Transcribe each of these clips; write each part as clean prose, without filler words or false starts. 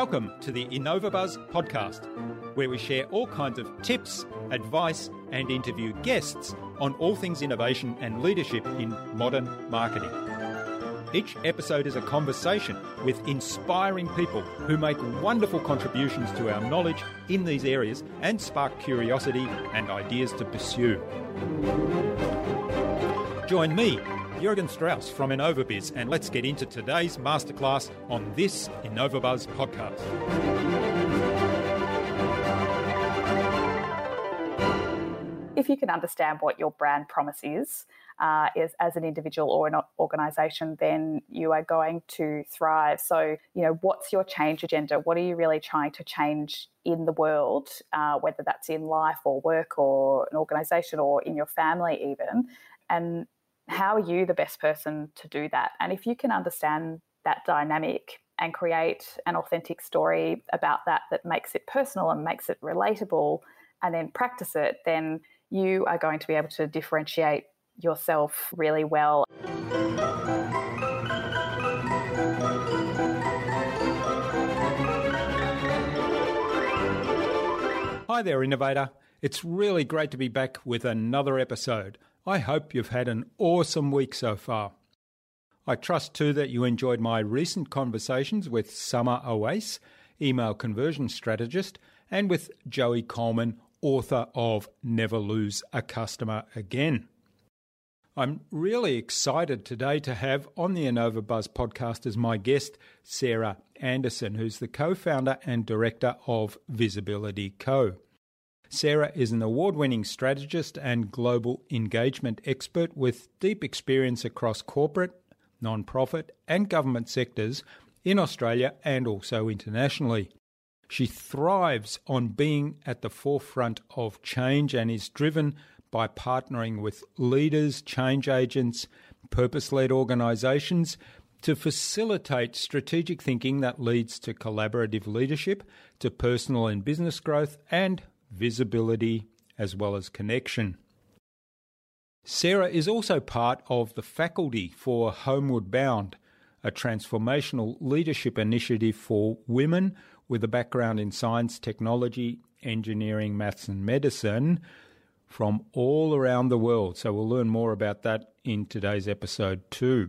Welcome to the InnovaBuzz podcast, where we share all kinds of tips, advice, and interview guests on all things innovation and leadership in modern marketing. Each episode is a conversation with inspiring people who make wonderful contributions to our knowledge in these areas and spark curiosity and ideas to pursue. Join me, Jürgen Strauss from InnovaBiz, and let's get into today's masterclass on this InnovaBuzz podcast. If you can understand what your brand promise is as an individual or an organisation, then you are going to thrive. So, what's your change agenda? What are you really trying to change in the world, whether that's in life or work or an organisation or in your family even? And how are you the best person to do that? And if you can understand that dynamic and create an authentic story about that makes it personal and makes it relatable, and then practice it, then you are going to be able to differentiate yourself really well. Hi there, innovator. It's really great to be back with another episode. I hope you've had an awesome week so far. I trust too that you enjoyed my recent conversations with Summer Oase, email conversion strategist, and with Joey Coleman, author of Never Lose a Customer Again. I'm really excited today to have on the InnovaBuzz podcast as my guest Sarah Anderson, who's the co-founder and director of Visibility Co. Sarah is an award-winning strategist and global engagement expert with deep experience across corporate, non-profit and government sectors in Australia and also internationally. She thrives on being at the forefront of change and is driven by partnering with leaders, change agents, purpose-led organisations to facilitate strategic thinking that leads to collaborative leadership, to personal and business growth, and visibility as well as connection. Sarah is also part of the faculty for Homeward Bound, a transformational leadership initiative for women with a background in science, technology, engineering, maths and medicine from all around the world. So we'll learn more about that in today's episode too.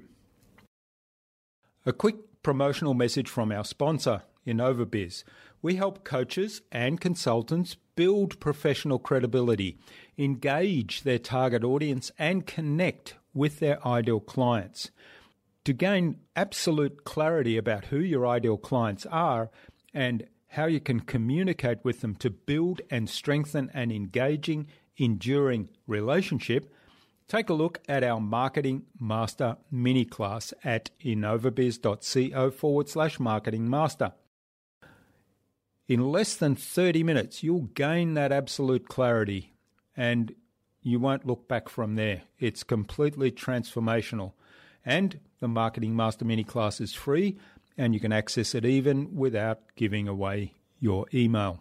A quick promotional message from our sponsor, InnovaBiz. We help coaches and consultants build professional credibility, engage their target audience, and connect with their ideal clients. To gain absolute clarity about who your ideal clients are and how you can communicate with them to build and strengthen an engaging, enduring relationship, take a look at our Marketing Master mini class at innovabiz.co/marketing master. In less than 30 minutes, you'll gain that absolute clarity and you won't look back from there. It's completely transformational. And the Marketing Master mini class is free and you can access it even without giving away your email.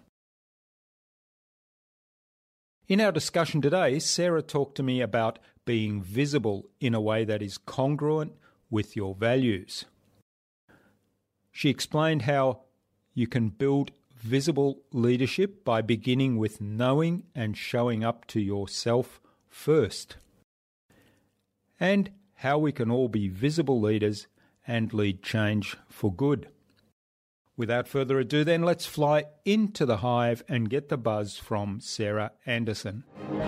In our discussion today, Sarah talked to me about being visible in a way that is congruent with your values. She explained how you can build visible leadership by beginning with knowing and showing up to yourself first, and how we can all be visible leaders and lead change for good. Without further ado then, let's fly into the hive and get the buzz from Sarah Anderson.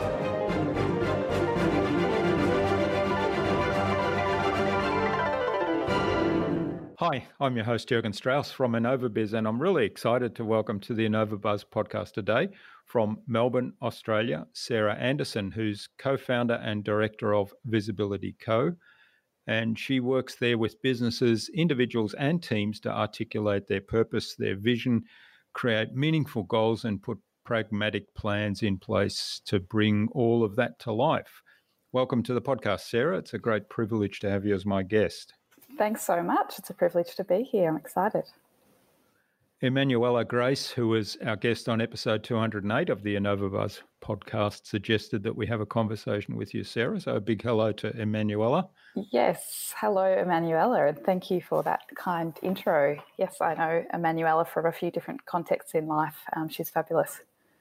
Hi, I'm your host Jürgen Strauss from InnovaBiz, and I'm really excited to welcome to the InnovaBuzz podcast today from Melbourne, Australia, Sarah Anderson, who's co-founder and director of Visibility Co. And she works there with businesses, individuals and teams to articulate their purpose, their vision, create meaningful goals and put pragmatic plans in place to bring all of that to life. Welcome to the podcast, Sarah. It's a great privilege to have you as my guest. Thanks so much. It's a privilege to be here. I'm excited. Emanuela Grace, who was our guest on episode 208 of the InnovaBuzz podcast suggested that we have a conversation with you, Sarah. So a big hello to Emanuela. Yes, hello, Emanuela, and thank you for that kind intro. Yes, I know Emanuela from a few different contexts in life. She's fabulous.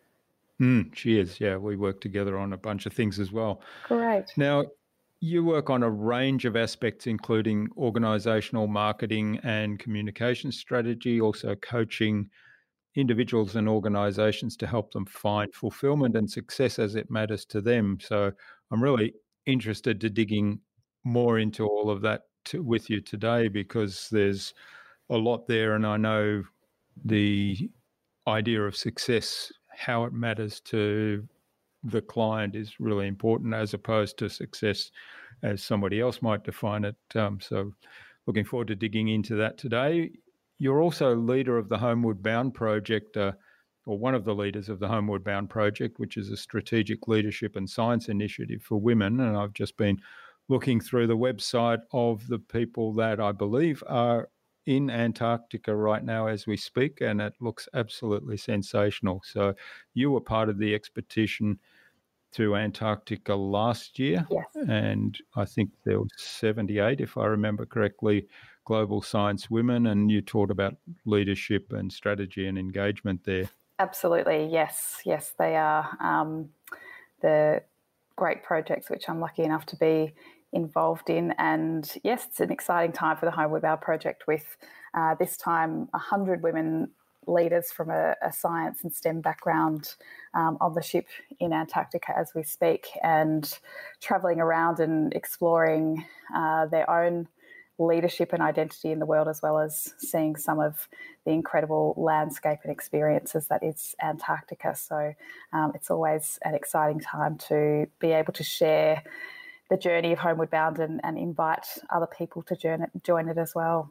She is, yeah. We work together on a bunch of things as well. Great. Now, you work on a range of aspects, including organisational marketing and communication strategy, also coaching individuals and organisations to help them find fulfilment and success as it matters to them. So I'm really interested to digging more into all of that with you today, because there's a lot there, and I know the idea of success, how it matters to the client, is really important, as opposed to success as somebody else might define it. So looking forward to digging into that today. You're also leader of the Homeward Bound Project, or one of the leaders of the Homeward Bound Project, which is a strategic leadership and science initiative for women. And I've just been looking through the website of the people that I believe are in Antarctica right now as we speak, and it looks absolutely sensational. So you were part of the expedition to Antarctica last year. Yes. And I think there was 78, if I remember correctly, global science women, and you taught about leadership and strategy and engagement there. Absolutely, yes. Yes, they are the great projects which I'm lucky enough to be involved in. And yes, it's an exciting time for the Homeward Bound Project, with this time 100 women leaders from a science and STEM background on the ship in Antarctica as we speak, and travelling around and exploring their own leadership and identity in the world, as well as seeing some of the incredible landscape and experiences that is Antarctica. So it's always an exciting time to be able to share the journey of Homeward Bound and invite other people to join it as well.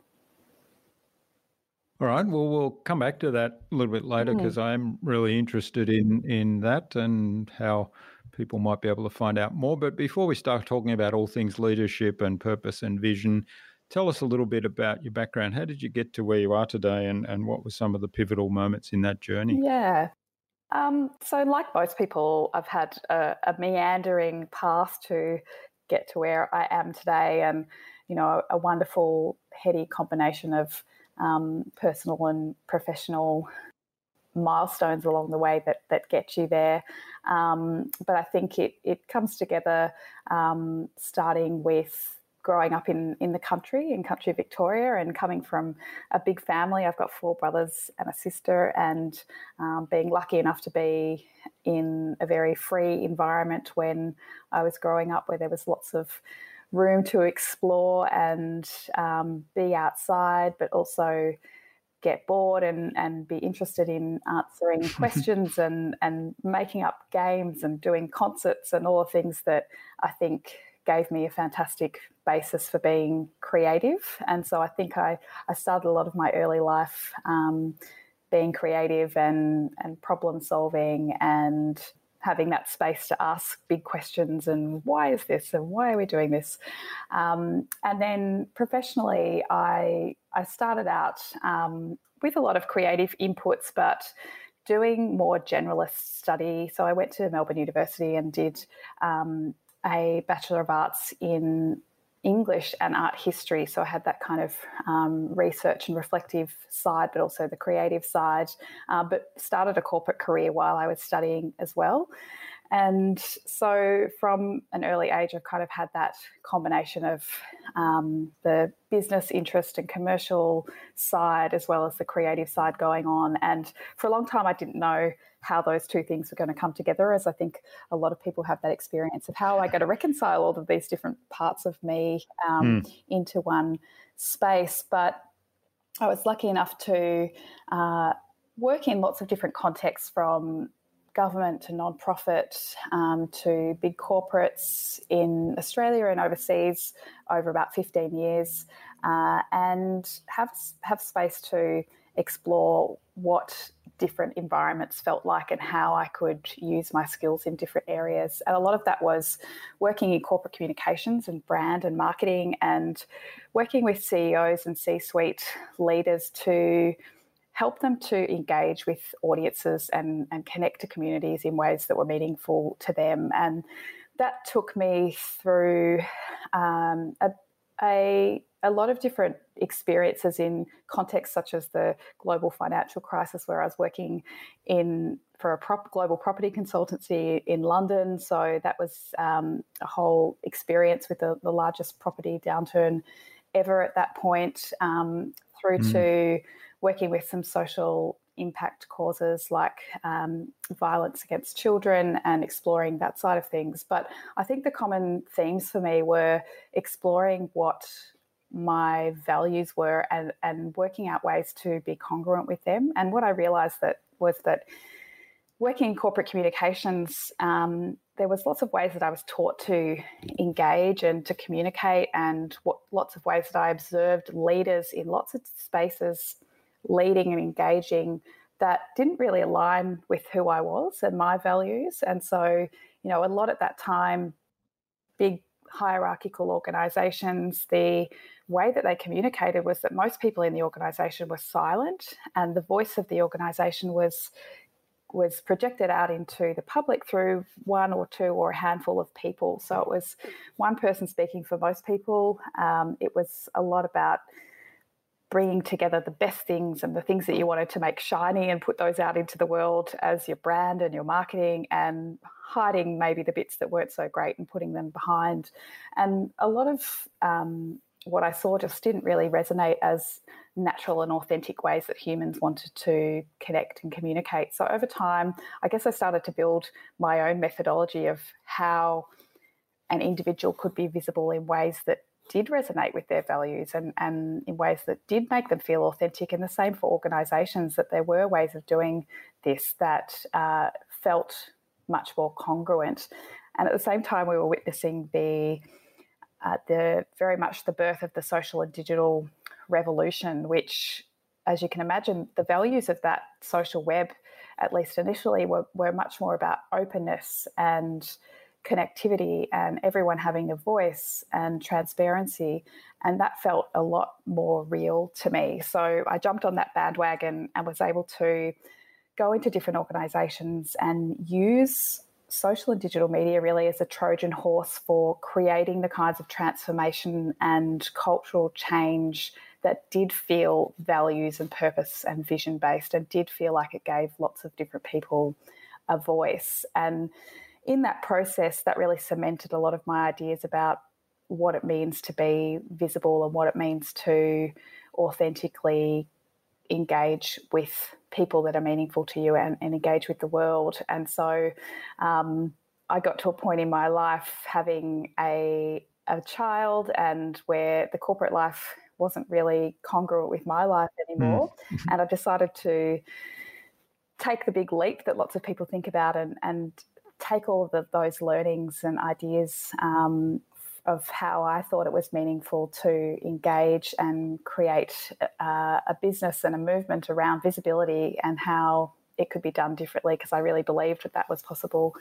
All right. Well, we'll come back to that a little bit later, because I'm really interested in that and how people might be able to find out more. But before we start talking about all things leadership and purpose and vision, tell us a little bit about your background. How did you get to where you are today, and what were some of the pivotal moments in that journey? Yeah. So like most people, I've had a meandering path to get to where I am today, and, you know, a wonderful heady combination of personal and professional milestones along the way that get you there. But I think it comes together starting with growing up in the country Victoria, and coming from a big family. I've got 4 brothers and a sister, and being lucky enough to be in a very free environment when I was growing up, where there was lots of room to explore and be outside, but also get bored and be interested in answering questions and making up games and doing concerts and all the things that I think gave me a fantastic basis for being creative. And so I think I started a lot of my early life being creative and problem solving, and having that space to ask big questions and why is this and why are we doing this? And then professionally, I started out with a lot of creative inputs, but doing more generalist study. So I went to Melbourne University and did a Bachelor of Arts in English and art history. So I had that kind of research and reflective side, but also the creative side, but started a corporate career while I was studying as well. And so from an early age, I've kind of had that combination of the business interest and commercial side, as well as the creative side going on. And for a long time, I didn't know how those two things were going to come together, as I think a lot of people have that experience of how am I going to reconcile all of these different parts of me into one space. But I was lucky enough to work in lots of different contexts, from government to non-profit to big corporates in Australia and overseas over about 15 years, and have space to explore what different environments felt like and how I could use my skills in different areas. And a lot of that was working in corporate communications and brand and marketing, and working with CEOs and C-suite leaders to help them to engage with audiences and connect to communities in ways that were meaningful to them. And that took me through a lot of different experiences in contexts such as the global financial crisis, where I was working for a global property consultancy in London. So that was a whole experience with the largest property downturn ever at that point, through to working with some social impact causes like violence against children and exploring that side of things. But I think the common themes for me were exploring what my values were and working out ways to be congruent with them. And what I realised was that working in corporate communications, there was lots of ways that I was taught to engage and to communicate, and lots of ways that I observed leaders in lots of spaces leading and engaging that didn't really align with who I was and my values. And so, a lot at that time, big hierarchical organisations, the way that they communicated was that most people in the organisation were silent, and the voice of the organisation was projected out into the public through one or two or a handful of people. So it was one person speaking for most people. It was a lot about bringing together the best things and the things that you wanted to make shiny and put those out into the world as your brand and your marketing, and hiding maybe the bits that weren't so great and putting them behind. And a lot of what I saw just didn't really resonate as natural and authentic ways that humans wanted to connect and communicate. So over time, I guess I started to build my own methodology of how an individual could be visible in ways that did resonate with their values and in ways that did make them feel authentic. And the same for organisations, that there were ways of doing this that felt much more congruent. And at the same time, we were witnessing the very much the birth of the social and digital revolution, which, as you can imagine, the values of that social web, at least initially, were much more about openness and connectivity and everyone having a voice and transparency. And that felt a lot more real to me. So I jumped on that bandwagon and was able to go into different organisations and use social and digital media really as a Trojan horse for creating the kinds of transformation and cultural change that did feel values and purpose and vision based, and did feel like it gave lots of different people a voice. And in that process, that really cemented a lot of my ideas about what it means to be visible and what it means to authentically engage with people that are meaningful to you and engage with the world. And so I got to a point in my life having a child, and where the corporate life wasn't really congruent with my life anymore. And I decided to take the big leap that lots of people think about and take all of those learnings and ideas of how I thought it was meaningful to engage and create a business and a movement around visibility and how it could be done differently, because I really believed that was possible.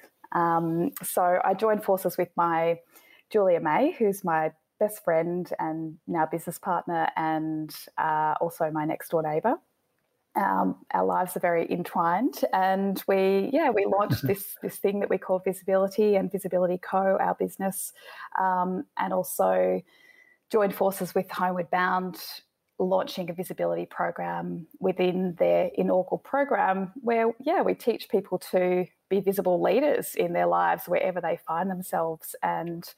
So I joined forces with my Julia May, who's my best friend and now business partner, and also my next door neighbour. Our lives are very entwined, and we launched this thing that we call Visibility and Visibility Co, our business, and also joined forces with Homeward Bound, launching a visibility program within their inaugural program where, we teach people to be visible leaders in their lives wherever they find themselves, and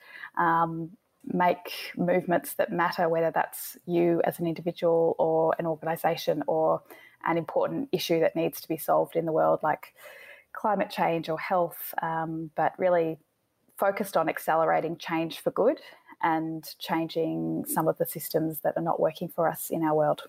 make movements that matter, whether that's you as an individual or an organisation or an important issue that needs to be solved in the world, like climate change or health, but really focused on accelerating change for good and changing some of the systems that are not working for us in our world.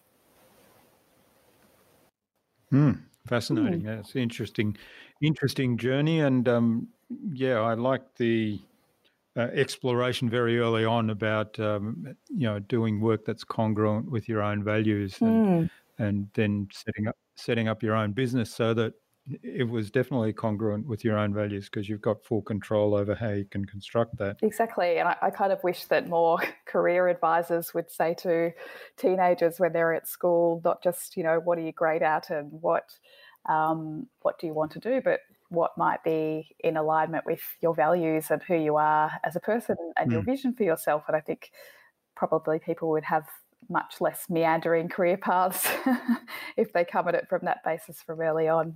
Fascinating. It's an interesting journey. And I like the exploration very early on about, doing work that's congruent with your own values and then setting up your own business so that it was definitely congruent with your own values because you've got full control over how you can construct that. Exactly. And I kind of wish that more career advisors would say to teenagers when they're at school, not just, what are you great at and what do you want to do, but what might be in alignment with your values and who you are as a person and your vision for yourself. And I think probably people would have much less meandering career paths if they come at it from that basis from early on.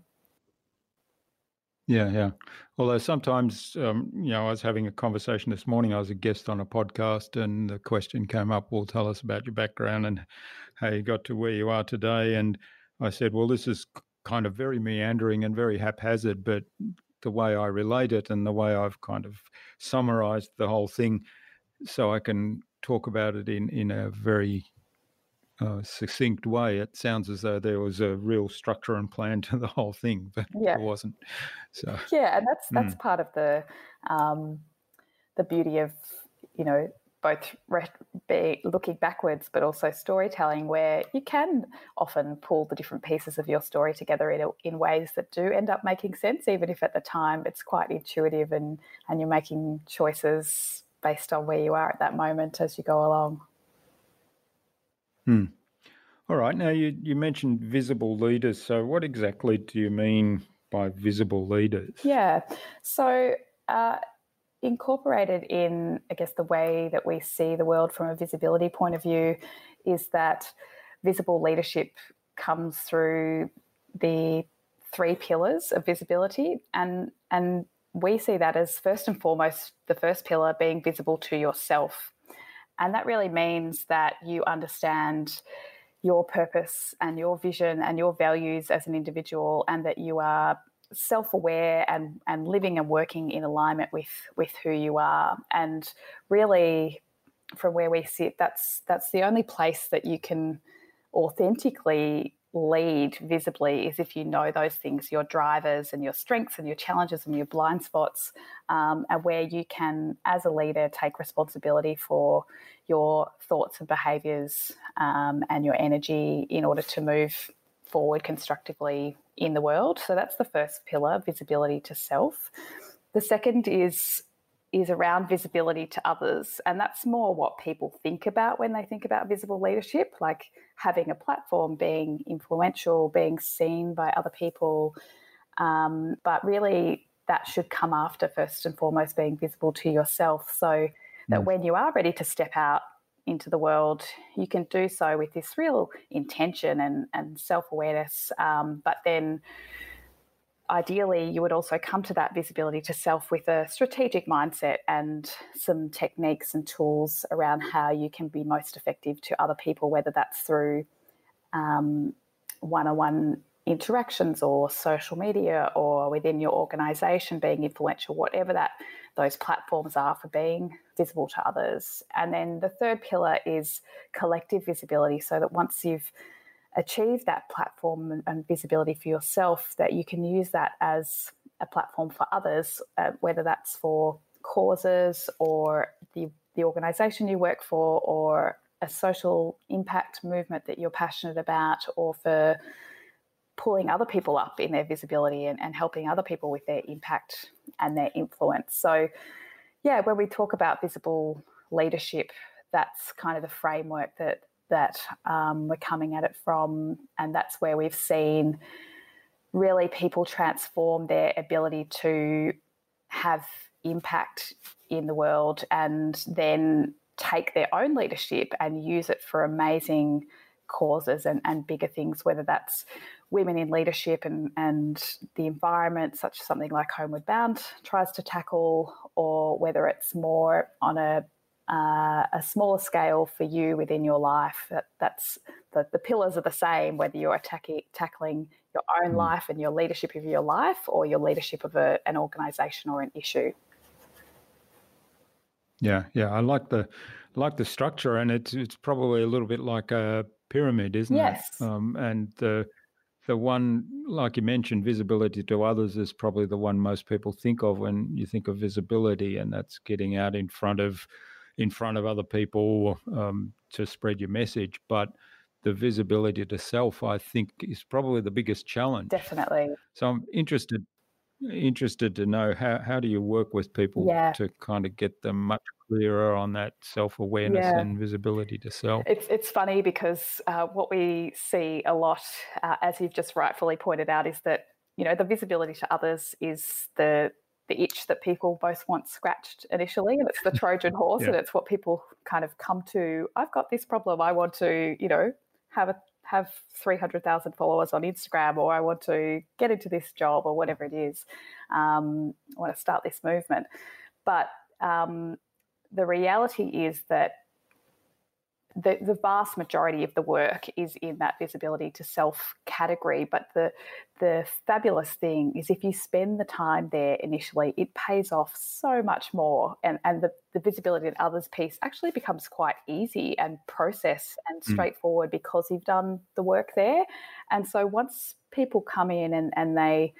Yeah. Although sometimes, I was having a conversation this morning. I was a guest on a podcast and the question came up, well, tell us about your background and how you got to where you are today. And I said, well, this is kind of very meandering and very haphazard, but the way I relate it and the way I've kind of summarized the whole thing so I can talk about it in a very succinct way, it sounds as though there was a real structure and plan to the whole thing, but there wasn't. So and that's part of the beauty of both looking backwards, but also storytelling, where you can often pull the different pieces of your story together in ways that do end up making sense, even if at the time it's quite intuitive and you're making choices based on where you are at that moment as you go along. All right. Now, you mentioned visible leaders. So what exactly do you mean by visible leaders? Yeah. So incorporated in, I guess, the way that we see the world from a visibility point of view is that visible leadership comes through the 3 pillars of visibility. And we see that as first and foremost, the first pillar being visible to yourself. And that really means that you understand your purpose and your vision and your values as an individual, and that you are self-aware and living and working in alignment with who you are. And really, from where we sit, that's the only place that you can authentically lead visibly, is if you know those things, your drivers and your strengths and your challenges and your blind spots, and where you can, as a leader, take responsibility for your thoughts and behaviours and your energy in order to move forward constructively in the world. So that's the first pillar, visibility to self. The second is around visibility to others, and that's more what people think about when they think about visible leadership, like having a platform, being influential, being seen by other people. But really, that should come after, first and foremost, being visible to yourself, so that when you are ready to step out into the world, you can do so with this real intention and self-awareness. But then ideally, you would also come to that visibility to self with a strategic mindset and some techniques and tools around how you can be most effective to other people, whether that's through one-on-one interactions or social media or within your organisation being influential, whatever those platforms are for being visible to others. And then the third pillar is collective visibility, so that once you've achieved that platform and visibility for yourself, that you can use that as a platform for others, whether that's for causes or the organisation you work for, or a social impact movement that you're passionate about, or for pulling other people up in their visibility and helping other people with their impact and their influence. So, yeah, when we talk about visible leadership, that's kind of the framework that we're coming at it from, and that's where we've seen really people transform their ability to have impact in the world and then take their own leadership and use it for amazing causes and bigger things, whether that's women in leadership and the environment, such as something like Homeward Bound tries to tackle, or whether it's more on a smaller scale for you within your life. That's the pillars are the same, whether you're tackling your own life and your leadership of your life, or your leadership of an organisation or an issue. Yeah. I like the structure, and it's probably a little bit like a pyramid, isn't it? Yes. And the one, like you mentioned, visibility to others is probably the one most people think of when you think of visibility, and that's getting out in front of other people to spread your message. But the visibility to self, I think, is probably the biggest challenge. Definitely. So I'm interested to know how do you work with people Yeah. to kind of get them much clearer on that self-awareness Yeah. and visibility to self. It's funny because what we see a lot, as you've just rightfully pointed out, is that, you know, the visibility to others is the itch that people both want scratched initially, and it's the Trojan horse, Yeah. and it's what people kind of come to. I've got this problem. I want to, you know, have 300,000 followers on Instagram, or I want to get into this job, or whatever it is. I want to start this movement, but the reality is that the vast majority of the work is in that visibility to self category. But the fabulous thing is, if you spend the time there initially, it pays off so much more. And the visibility to others piece actually becomes quite easy and process and straightforward because you've done the work there. And so once people come in and they,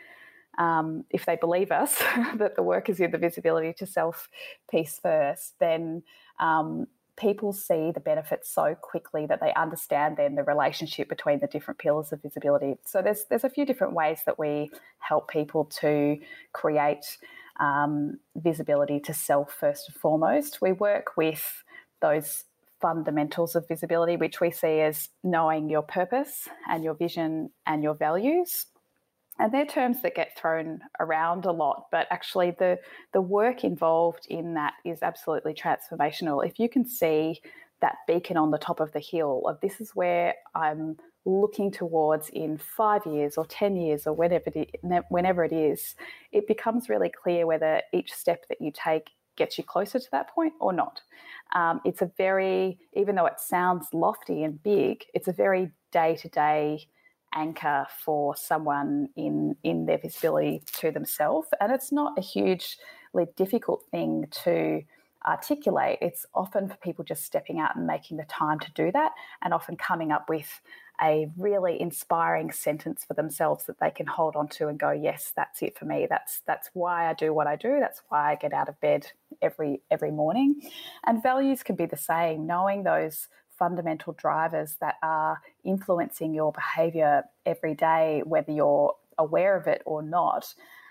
if they believe us that the work is in the visibility to self piece first, then people see the benefits so quickly that they understand then the relationship between the different pillars of visibility. So there's a few different ways that we help people to create visibility to self first and foremost. We work with those fundamentals of visibility, which we see as knowing your purpose and your vision and your values. And they're terms that get thrown around a lot, but actually the work involved in that is absolutely transformational. If you can see that beacon on the top of the hill of this is where I'm looking towards in 5 years or 10 years or whenever it is, it becomes really clear whether each step that you take gets you closer to that point or not. It's a very, even though it sounds lofty and big, it's a very day-to-day anchor for someone in their visibility to themselves. And it's not a hugely difficult thing to articulate. It's often for people just stepping out and making the time to do that, and often coming up with a really inspiring sentence for themselves that they can hold on to and go, yes, that's it for me. That's why I do what I do. That's why I get out of bed every morning. And values can be the same, knowing those fundamental drivers that are influencing your behaviour every day, whether you're aware of it or not,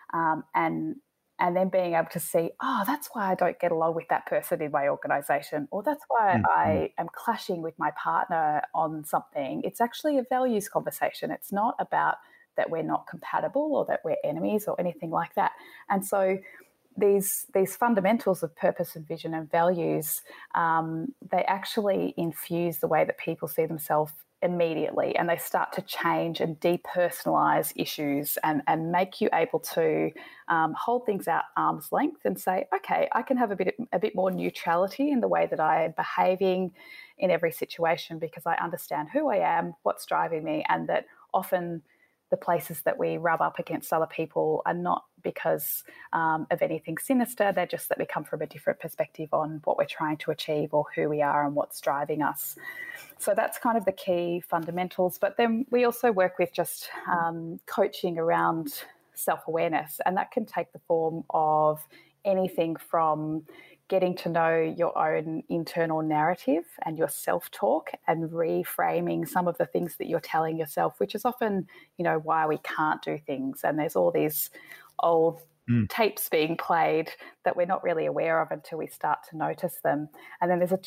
and then being able to see, oh, that's why I don't get along with that person in my organisation, or that's why I am clashing with my partner on something. It's actually a values conversation. It's not about that we're not compatible or that we're enemies or anything like that. And so these fundamentals of purpose and vision and values, they actually infuse the way that people see themselves immediately, and they start to change and depersonalize issues and make you able to hold things at arm's length and say, okay, I can have a bit more neutrality in the way that I am behaving in every situation because I understand who I am, what's driving me, and that often the places that we rub up against other people are not because of anything sinister. They're just that we come from a different perspective on what we're trying to achieve or who we are and what's driving us. So that's kind of the key fundamentals. But then we also work with just coaching around self-awareness, and that can take the form of anything from getting to know your own internal narrative and your self-talk and reframing some of the things that you're telling yourself, which is often, you know, why we can't do things. And there's all these old tapes being played that we're not really aware of until we start to notice them. And then there's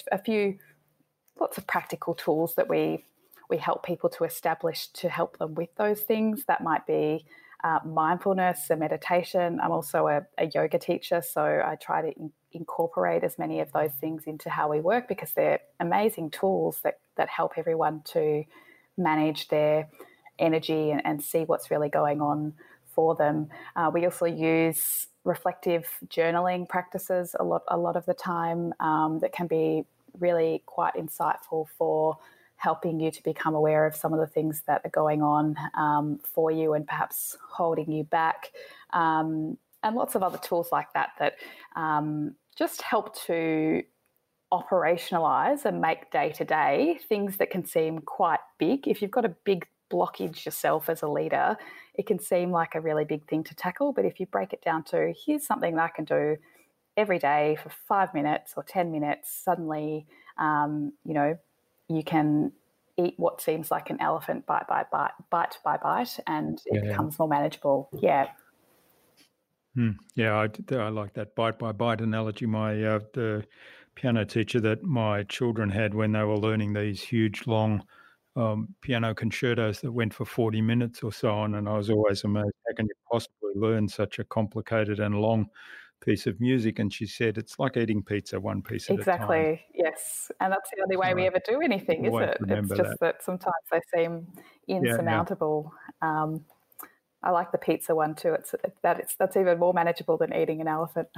lots of practical tools that we help people to establish to help them with those things. That might be mindfulness and meditation. I'm also a yoga teacher, so I try to incorporate as many of those things into how we work because they're amazing tools that help everyone to manage their energy and see what's really going on for them. We also use reflective journaling practices a lot of the time that can be really quite insightful for helping you to become aware of some of the things that are going on for you and perhaps holding you back, and lots of other tools like that just help to operationalize and make day-to-day things that can seem quite big. If you've got a big blockage yourself as a leader, it can seem like a really big thing to tackle. But if you break it down to, here's something that I can do every day for 5 minutes or 10 minutes, suddenly, you can eat what seems like an elephant bite by bite, bite by bite, and it becomes more manageable. Yeah. Yeah, I like that bite by bite analogy. My the piano teacher that my children had when they were learning these huge long piano concertos that went for 40 minutes or so on, and I was always amazed, how can you possibly learn such a complicated and long piece of music? And she said it's like eating pizza, one piece at a time. Exactly. Yes. And that's the only way we So ever do anything, is always it? It's remember just that sometimes they seem Yeah. insurmountable. I like the pizza one too. That's even more manageable than eating an elephant.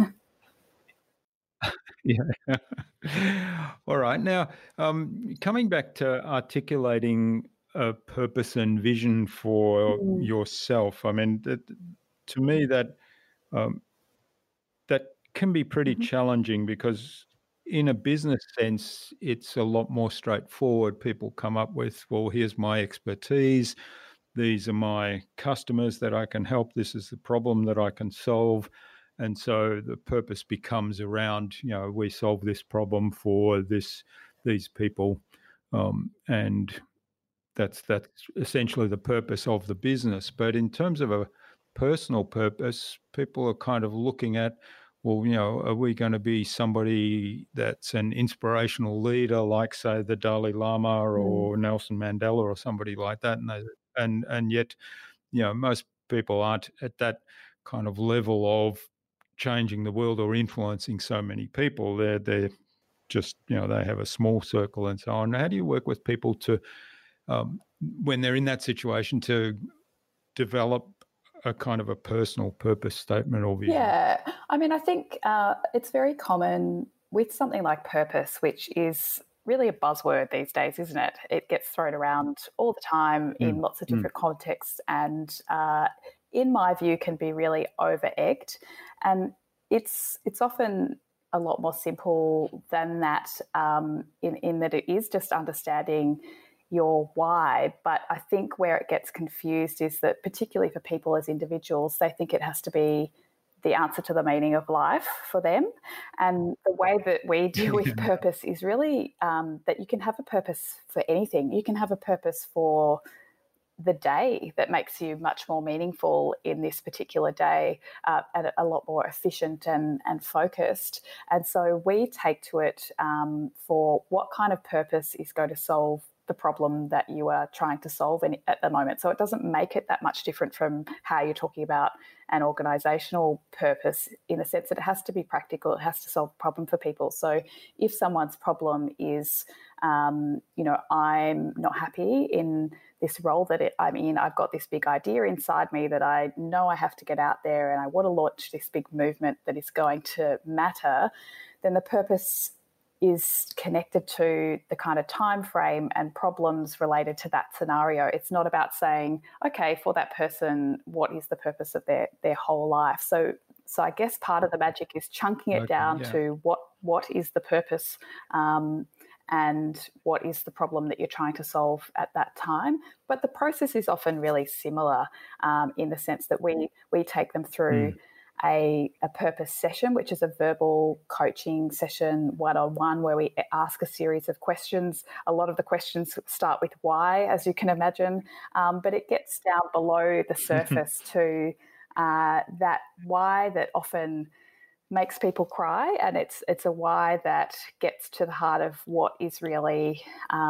Yeah. All right. Now, coming back to articulating a purpose and vision for yourself, I mean, to me, um, that can be pretty challenging because in a business sense, it's a lot more straightforward. People come up with, well, here's my expertise. These are my customers that I can help. This is the problem that I can solve. And so the purpose becomes around, we solve this problem for these people. And that's essentially the purpose of the business. But in terms of a personal purpose, people are kind of looking at, well, are we going to be somebody that's an inspirational leader, like say the Dalai Lama or Nelson Mandela or somebody like that? And yet, most people aren't at that kind of level of changing the world or influencing so many people. They're just, they have a small circle and so on. How do you work with people to when they're in that situation to develop a kind of a personal purpose statement or vision? Yeah, I mean, I think it's very common with something like purpose, which is really a buzzword these days, isn't it? It gets thrown around all the time in lots of different contexts, and in my view, can be really over-egged. And it's often a lot more simple than that, in that it is just understanding your why. But I think where it gets confused is that, particularly for people as individuals, they think it has to be the answer to the meaning of life for them. And the way that we deal with purpose is really that you can have a purpose for anything. You can have a purpose for the day that makes you much more meaningful in this particular day, and a lot more efficient and focused. And so we take to it for what kind of purpose is going to solve the problem that you are trying to solve at the moment. So it doesn't make it that much different from how you're talking about an organisational purpose, in the sense that it has to be practical. It has to solve a problem for people. So if someone's problem is, I'm not happy in this role that I'm in, I've got this big idea inside me that I know I have to get out there and I want to launch this big movement that is going to matter, then the purpose is connected to the kind of time frame and problems related to that scenario. It's not about saying, okay, for that person, what is the purpose of their whole life? So I guess part of the magic is chunking it down to what is the purpose, and what is the problem that you're trying to solve at that time. But the process is often really similar, in the sense that we take them through a purpose session, which is a verbal coaching session, one-on-one, where we ask a series of questions. A lot of the questions start with why, as you can imagine, but it gets down below the surface to that why that often makes people cry, and it's a why that gets to the heart of what is really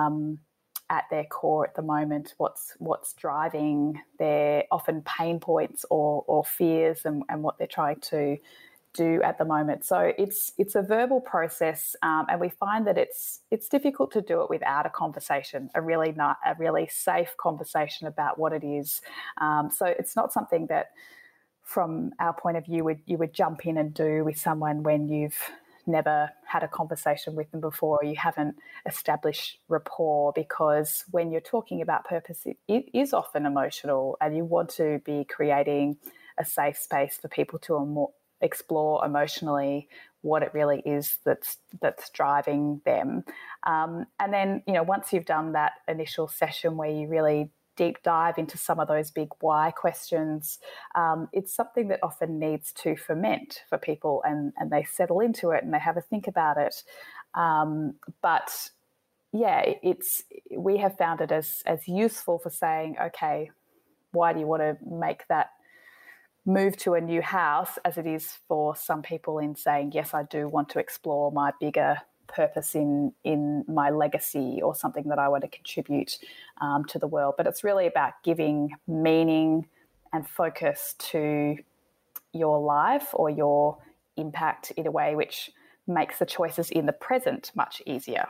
at their core at the moment, what's driving their often pain points or fears, and what they're trying to do at the moment. So it's a verbal process, and we find that it's difficult to do it without a conversation, a really safe conversation about what it is. So it's not something that, from our point of view, you would jump in and do with someone when you've never had a conversation with them before, or you haven't established rapport, because when you're talking about purpose, it is often emotional, and you want to be creating a safe space for people to explore emotionally what it really is that's driving them. And then, once you've done that initial session where you really deep dive into some of those big why questions, it's something that often needs to ferment for people, and they settle into it and they have a think about it. But we have found it as useful for saying, okay, why do you want to make that move to a new house, as it is for some people in saying, yes, I do want to explore my bigger purpose in my legacy or something that I want to contribute to the world. But it's really about giving meaning and focus to your life or your impact in a way which makes the choices in the present much easier.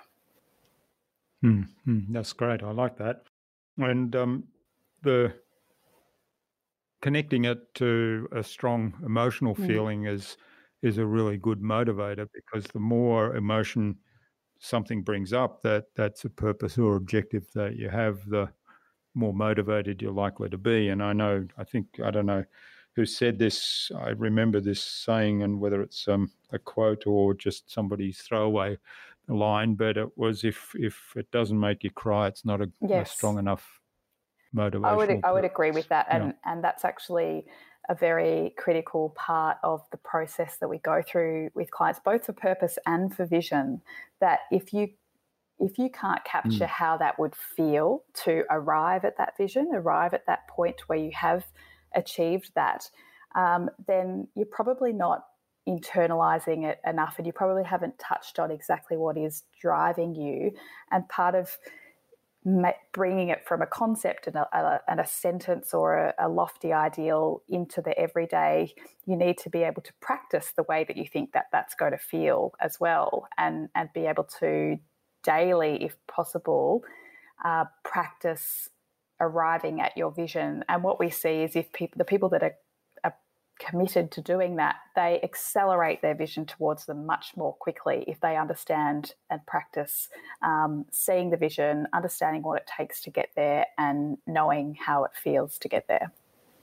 That's great. I like that. And the connecting it to a strong emotional feeling is a really good motivator, because the more emotion something brings up that's a purpose or objective that you have, the more motivated you're likely to be. And I don't know who said this. I remember this saying, and whether it's a quote or just somebody's throwaway line, but it was, if it doesn't make you cry, it's not a strong enough motivational. I would agree with that, and that's actually a very critical part of the process that we go through with clients, both for purpose and for vision. That if you can't capture how that would feel to arrive at that vision, arrive at that point where you have achieved that, then you're probably not internalizing it enough, and you probably haven't touched on exactly what is driving you. And part of bringing it from a concept and a sentence or a lofty ideal into the everyday, you need to be able to practice the way that you think that that's going to feel as well, and be able to daily, if possible, practice arriving at your vision. And what we see is, if the people that are committed to doing that, they accelerate their vision towards them much more quickly if they understand and practice seeing the vision, understanding what it takes to get there, and knowing how it feels to get there.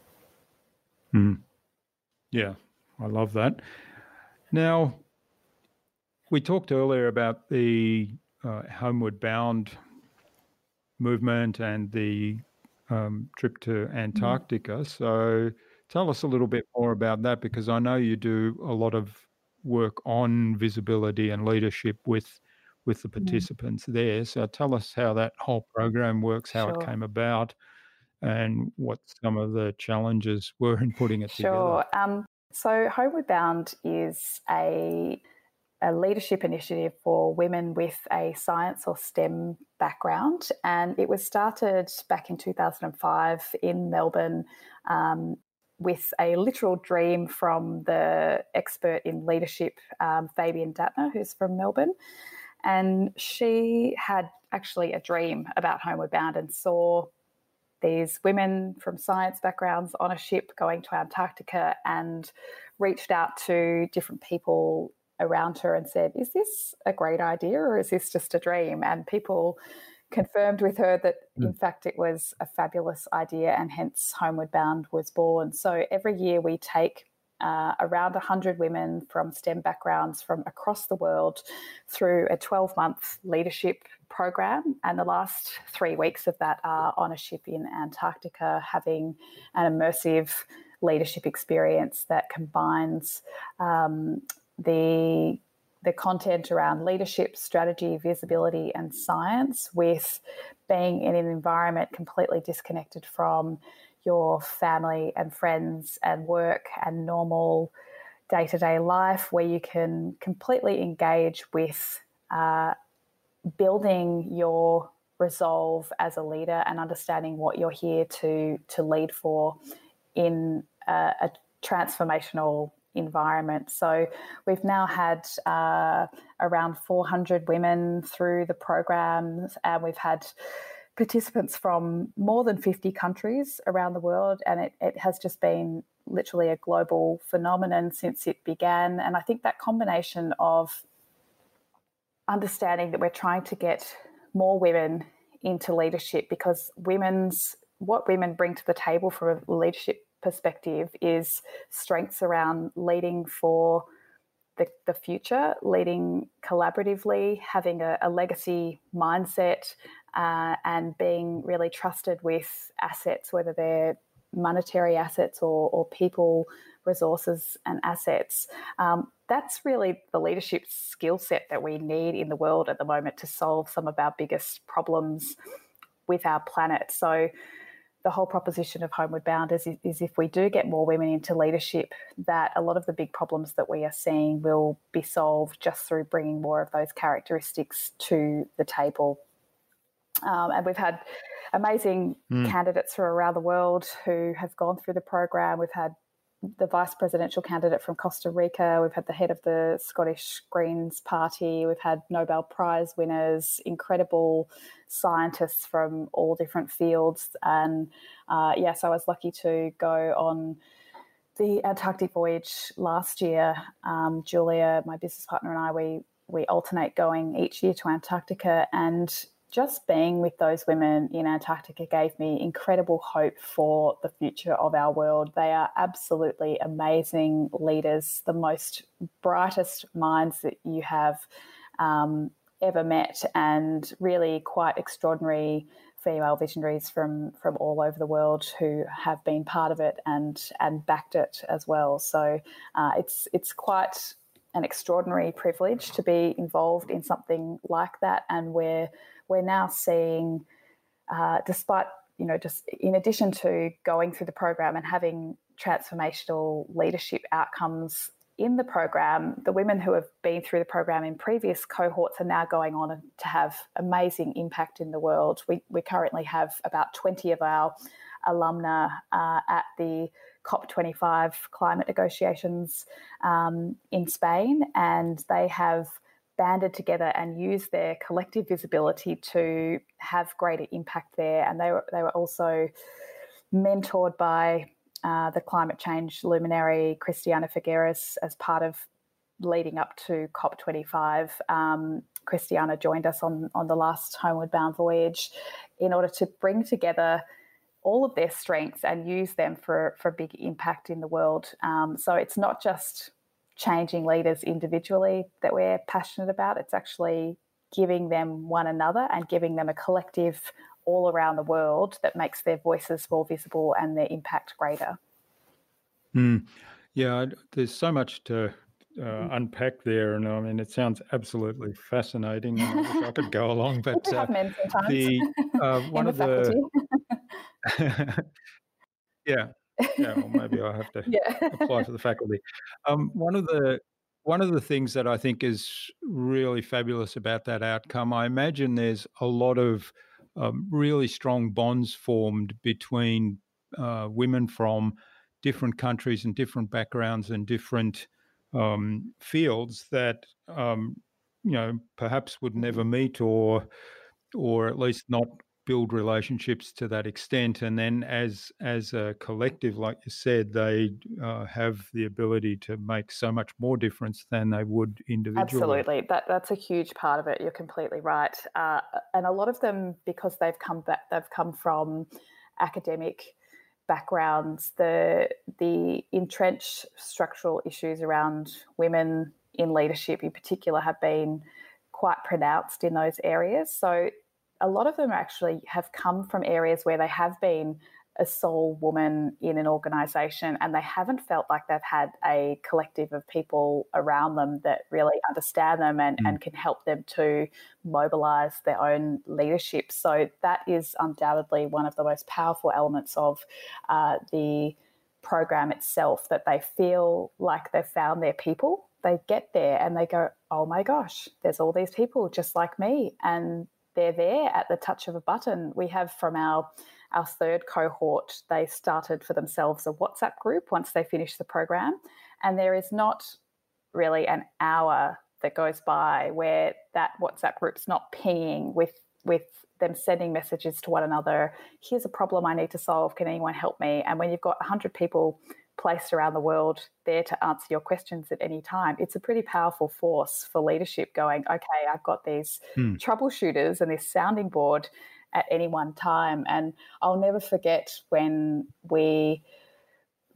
Yeah, I love that. Now, we talked earlier about the Homeward Bound movement and the trip to Antarctica. So tell us a little bit more about that, because I know you do a lot of work on visibility and leadership with the participants there. So tell us how that whole program works, how it came about, and what some of the challenges were in putting it together. So Homeward Bound is a leadership initiative for women with a science or STEM background, and it was started back in 2005 in Melbourne, with a literal dream from the expert in leadership, Fabian Dattner, who's from Melbourne. And she had actually a dream about Homeward Bound and saw these women from science backgrounds on a ship going to Antarctica, and reached out to different people around her and said, is this a great idea or is this just a dream? And people confirmed with her that, in fact, it was a fabulous idea, and hence Homeward Bound was born. So every year we take around 100 women from STEM backgrounds from across the world through a 12-month leadership program, and the last 3 weeks of that are on a ship in Antarctica, having an immersive leadership experience that combines the content around leadership, strategy, visibility, and science with being in an environment completely disconnected from your family and friends and work and normal day-to-day life, where you can completely engage with building your resolve as a leader and understanding what you're here to lead for in a transformational environment. So we've now had around 400 women through the programs, and we've had participants from more than 50 countries around the world, and it has just been literally a global phenomenon since it began. And I think that combination of understanding that we're trying to get more women into leadership, because what women bring to the table from a leadership perspective is strengths around leading for the future, leading collaboratively, having a legacy mindset, and being really trusted with assets, whether they're monetary assets or people resources and assets. That's really the leadership skill set that we need in the world at the moment to solve some of our biggest problems with our planet. So the whole proposition of Homeward Bound is if we do get more women into leadership, that a lot of the big problems that we are seeing will be solved just through bringing more of those characteristics to the table. And we've had amazing candidates from around the world who have gone through the program. We've had the vice presidential candidate from Costa Rica. We've had the head of the Scottish Greens Party. We've had Nobel Prize winners, incredible scientists from all different fields. And yes, I was lucky to go on the Antarctic voyage last year. Julia, my business partner, and I, we alternate going each year to Antarctica, and just being with those women in Antarctica gave me incredible hope for the future of our world. They are absolutely amazing leaders, the most brightest minds that you have ever met, and really quite extraordinary female visionaries from all over the world who have been part of it and backed it as well. So it's quite an extraordinary privilege to be involved in something like that, and we're now seeing, despite, just in addition to going through the program and having transformational leadership outcomes in the program, the women who have been through the program in previous cohorts are now going on to have amazing impact in the world. We currently have about 20 of our alumna at the COP25 climate negotiations in Spain, and they have banded together and used their collective visibility to have greater impact there. And they were also mentored by the climate change luminary Christiana Figueres as part of leading up to COP25. Christiana joined us on the last Homeward Bound voyage in order to bring together all of their strengths and use them for big impact in the world. So it's not just changing leaders individually that we're passionate about. It's actually giving them one another and giving them a collective all around the world that makes their voices more visible and their impact greater. Yeah, there's so much to unpack there, and I mean, it sounds absolutely fascinating. I wish I could go along, but we have men sometimes the one in of the yeah, well, maybe I have to apply for the faculty. One of the things that I think is really fabulous about that outcome, I imagine there's a lot of really strong bonds formed between women from different countries and different backgrounds and different fields that perhaps would never meet or at least not build relationships to that extent. And then as a collective, like you said, they have the ability to make so much more difference than they would individually. Absolutely. That's a huge part of it. You're completely right. And a lot of them, because they've come from academic backgrounds, the entrenched structural issues around women in leadership in particular have been quite pronounced in those areas. So a lot of them actually have come from areas where they have been a sole woman in an organisation and they haven't felt like they've had a collective of people around them that really understand them and can help them to mobilise their own leadership. So that is undoubtedly one of the most powerful elements of the program itself, that they feel like they've found their people. They get there and they go, oh my gosh, there's all these people just like me, and they're there at the touch of a button. We have from our third cohort, they started for themselves a WhatsApp group once they finished the program. And there is not really an hour that goes by where that WhatsApp group's not pinging with them sending messages to one another. Here's a problem I need to solve. Can anyone help me? And when you've got 100 people placed around the world there to answer your questions at any time, it's a pretty powerful force for leadership going, okay, I've got these troubleshooters and this sounding board at any one time. And I'll never forget when we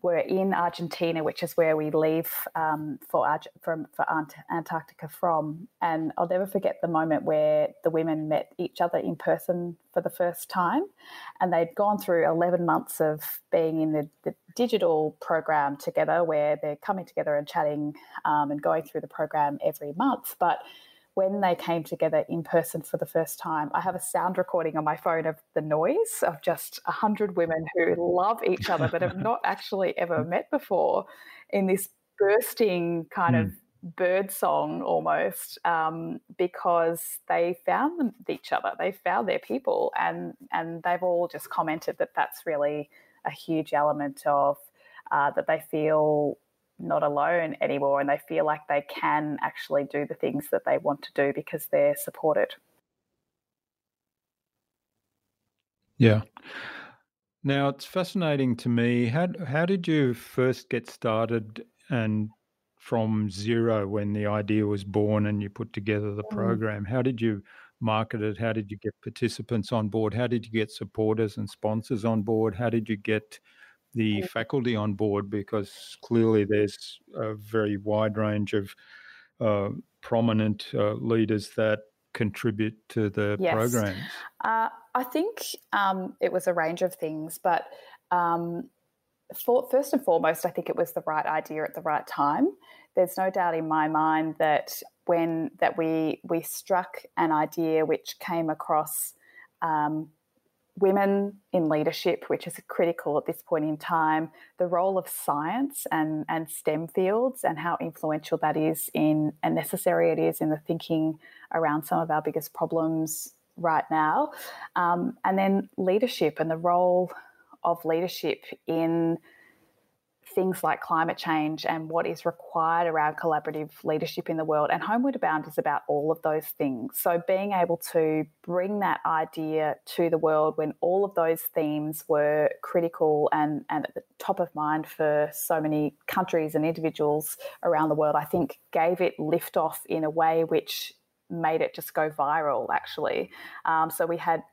were in Argentina, which is where we leave for Antarctica from. And I'll never forget the moment where the women met each other in person for the first time. And they'd gone through 11 months of being in the digital program together, where they're coming together and chatting and going through the program every month. But when they came together in person for the first time, I have a sound recording on my phone of the noise of just 100 women who love each other but have not actually ever met before, in this bursting kind of bird song almost, because they found each other, they found their people, and they've all just commented that that's really a huge element of that they feel not alone anymore, and they feel like they can actually do the things that they want to do because they're supported. Yeah. Now, it's fascinating to me. How did you first get started, and from zero when the idea was born and you put together the program? How did you market it? How did you get participants on board? How did you get supporters and sponsors on board? How did you get the faculty on board? Because clearly there's a very wide range of prominent leaders that contribute to the programs. I think it was a range of things, but first and foremost, I think it was the right idea at the right time. There's no doubt in my mind that we struck an idea which came across women in leadership, which is critical at this point in time, the role of science and STEM fields, and how influential that is in, and necessary it is in the thinking around some of our biggest problems right now. And then leadership and the role of leadership in things like climate change and what is required around collaborative leadership in the world. And Homeward Bound is about all of those things. So being able to bring that idea to the world when all of those themes were critical and at the top of mind for so many countries and individuals around the world, I think gave it liftoff in a way which made it just go viral, actually. So we had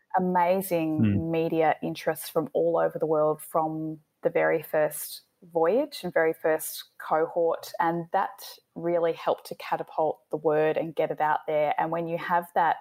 amazing media interest from all over the world from the very first voyage and very first cohort, and that really helped to catapult the word and get it out there. And when you have that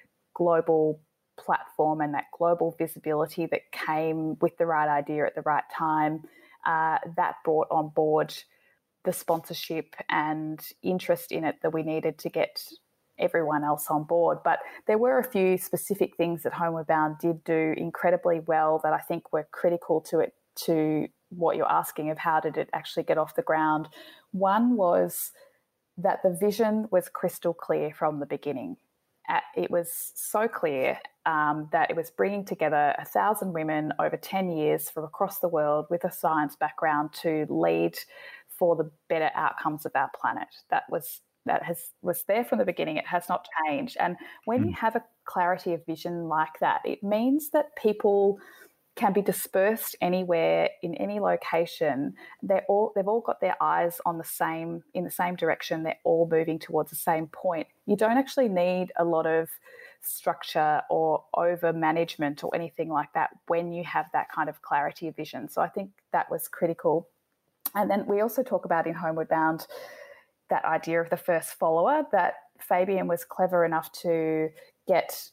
global platform and that global visibility that came with the right idea at the right time, that brought on board the sponsorship and interest in it that we needed to get everyone else on board. But there were a few specific things that Homeward Bound did do incredibly well that I think were critical to it, to what you're asking of how did it actually get off the ground. One was that the vision was crystal clear from the beginning. It was so clear that it was bringing together 1,000 women over 10 years from across the world with a science background to lead for the better outcomes of our planet. That was there from the beginning. It has not changed. And when you have a clarity of vision like that, it means that people can be dispersed anywhere in any location. They've all got their eyes in the same direction. They're all moving towards the same point. You don't actually need a lot of structure or over management or anything like that when you have that kind of clarity of vision. So I think that was critical. And then we also talk about in Homeward Bound that idea of the first follower, that Fabian was clever enough to get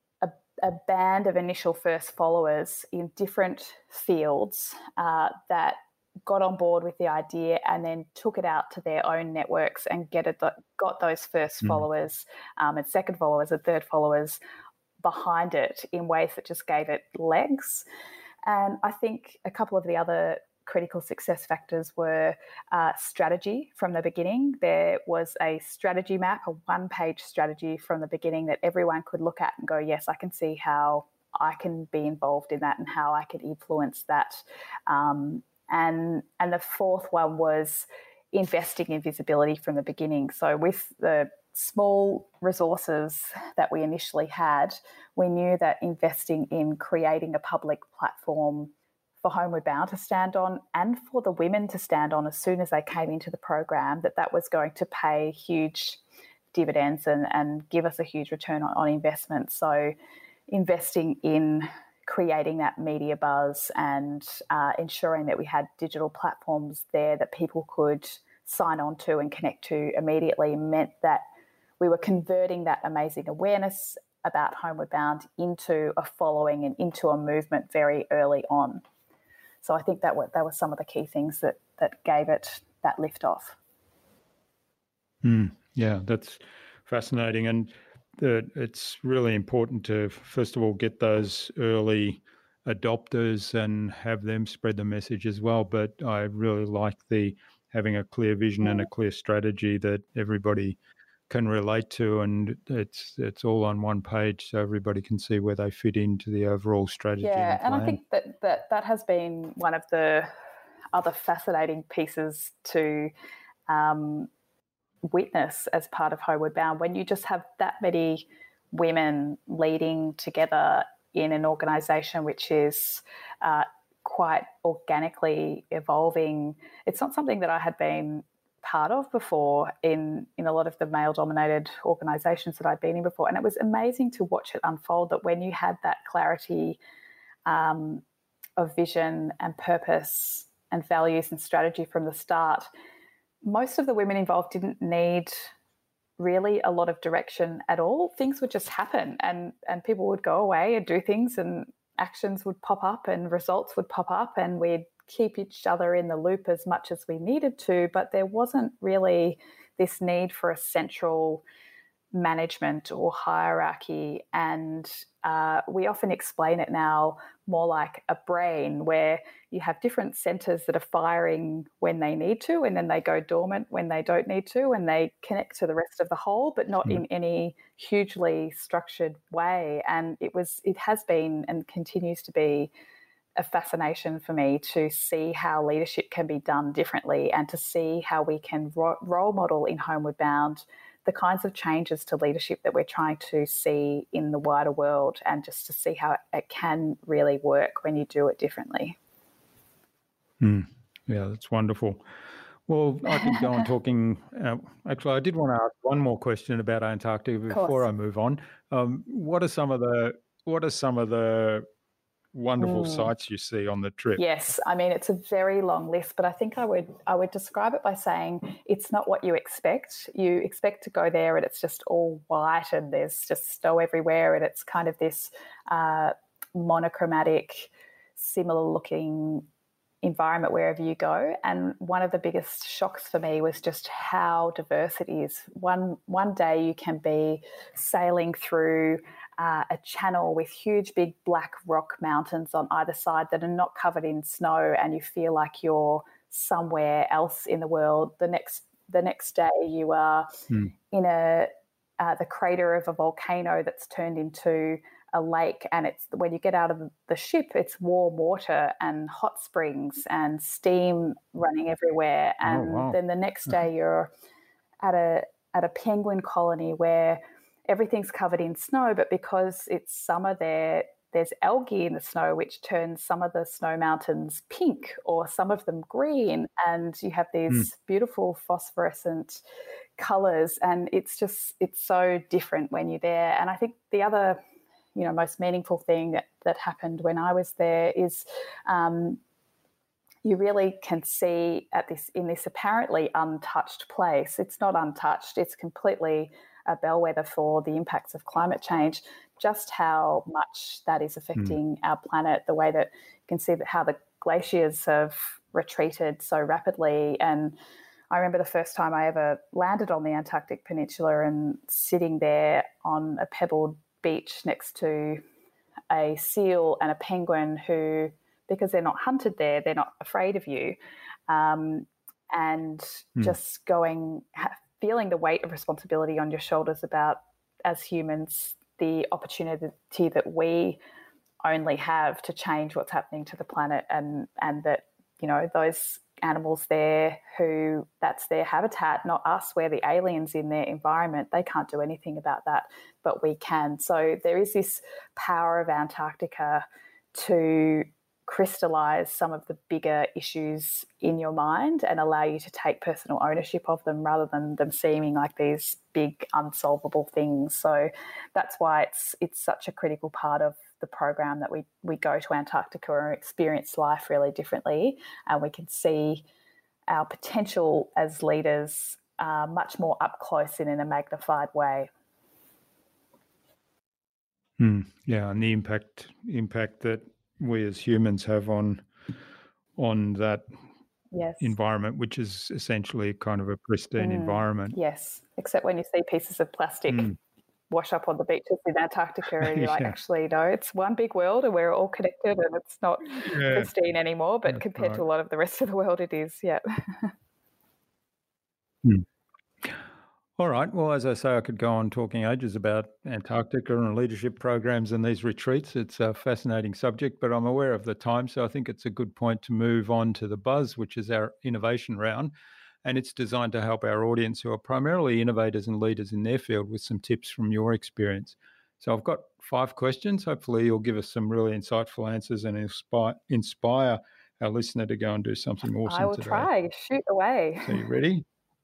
a band of initial first followers in different fields that got on board with the idea and then took it out to their own networks and got those first followers and second followers and third followers behind it in ways that just gave it legs. And I think a couple of the other critical success factors were strategy from the beginning. There was a strategy map, a one-page strategy from the beginning that everyone could look at and go, yes, I can see how I can be involved in that and how I can influence that. And the fourth one was investing in visibility from the beginning. So with the small resources that we initially had, we knew that investing in creating a public platform for Homeward Bound to stand on and for the women to stand on as soon as they came into the program, that was going to pay huge dividends and give us a huge return on investment. So investing in creating that media buzz and ensuring that we had digital platforms there that people could sign on to and connect to immediately meant that we were converting that amazing awareness about Homeward Bound into a following and into a movement very early on. So I think that were some of the key things that gave it that lift off. Yeah, that's fascinating. And it's really important to, first of all, get those early adopters and have them spread the message as well. But I really like having a clear vision and a clear strategy that everybody can relate to, and it's all on one page so everybody can see where they fit into the overall strategy. Yeah, and I think that has been one of the other fascinating pieces to witness as part of Homeward Bound, when you just have that many women leading together in an organisation which is quite organically evolving. It's not something that I had been part of before in a lot of the male-dominated organisations that I'd been in before, and it was amazing to watch it unfold, that when you had that clarity of vision and purpose and values and strategy from the start, most of the women involved didn't need really a lot of direction at all. Things would just happen, and people would go away and do things, and actions would pop up and results would pop up, and we'd keep each other in the loop as much as we needed to. But there wasn't really this need for a central management or hierarchy. And we often explain it now more like a brain, where you have different centers that are firing when they need to, and then they go dormant when they don't need to, and they connect to the rest of the whole, but not in any hugely structured way. And it has been and continues to be a fascination for me to see how leadership can be done differently, and to see how we can role model in Homeward Bound the kinds of changes to leadership that we're trying to see in the wider world, and just to see how it can really work when you do it differently. Yeah, that's wonderful. Well, I could go on talking. Actually, I did want to ask one more question about Antarctica before I move on. What are some of the wonderful sights you see on the trip? Yes, I mean, it's a very long list, but I think I would describe it by saying it's not what you expect. You expect to go there and it's just all white and there's just snow everywhere, and it's kind of this monochromatic, similar-looking environment wherever you go. And one of the biggest shocks for me was just how diverse it is. One day you can be sailing through a channel with huge big black rock mountains on either side that are not covered in snow, and you feel like you're somewhere else in the world. The next day you are in the crater of a volcano that's turned into a lake, and it's, when you get out of the ship, it's warm water and hot springs and steam running everywhere. And then the next day you're at a penguin colony where everything's covered in snow, but because it's summer there's algae in the snow, which turns some of the snow mountains pink or some of them green, and you have these beautiful phosphorescent colours, and it's so different when you're there. And I think the other most meaningful thing that happened when I was there is you really can see in this apparently untouched place. It's not untouched. It's completely a bellwether for the impacts of climate change, just how much that is affecting our planet, the way that you can see how the glaciers have retreated so rapidly. And I remember the first time I ever landed on the Antarctic Peninsula and sitting there on a pebbled beach next to a seal and a penguin who, because they're not hunted there, they're not afraid of you, and just feeling the weight of responsibility on your shoulders about, as humans, the opportunity that we only have to change what's happening to the planet, and that those animals there, who that's their habitat, not us, we're the aliens in their environment. They can't do anything about that, but we can. So there is this power of Antarctica to crystallize some of the bigger issues in your mind and allow you to take personal ownership of them, rather than them seeming like these big unsolvable things. So that's why it's such a critical part of the program that we go to Antarctica and experience life really differently, and we can see our potential as leaders much more up close and in a magnified way. Yeah, and the impact that we as humans have on that environment, which is essentially kind of a pristine environment. Yes, except when you see pieces of plastic wash up on the beaches in Antarctica and you're like, actually, no, it's one big world and we're all connected and it's not pristine anymore, but compared to a lot of the rest of the world, it is, All right. Well, as I say, I could go on talking ages about Antarctica and leadership programs and these retreats. It's a fascinating subject, but I'm aware of the time, so I think it's a good point to move on to the Buzz, which is our innovation round. And it's designed to help our audience, who are primarily innovators and leaders in their field, with some tips from your experience. So I've got 5 questions. Hopefully you'll give us some really insightful answers and inspire our listener to go and do something awesome today. I will try. Shoot away. So you ready?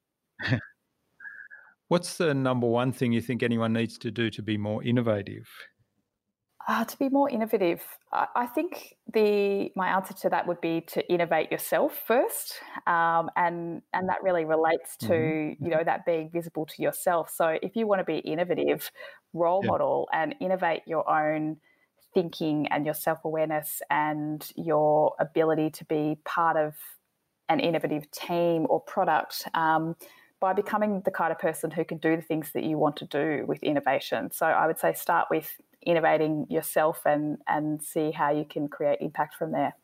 What's the number one thing you think anyone needs to do to be more innovative? To be more innovative, I think my answer to that would be to innovate yourself first, and that really relates to that being visible to yourself. So if you want to be innovative, role model and innovate your own thinking and your self-awareness and your ability to be part of an innovative team or product. By becoming the kind of person who can do the things that you want to do with innovation. So I would say start with innovating yourself and see how you can create impact from there.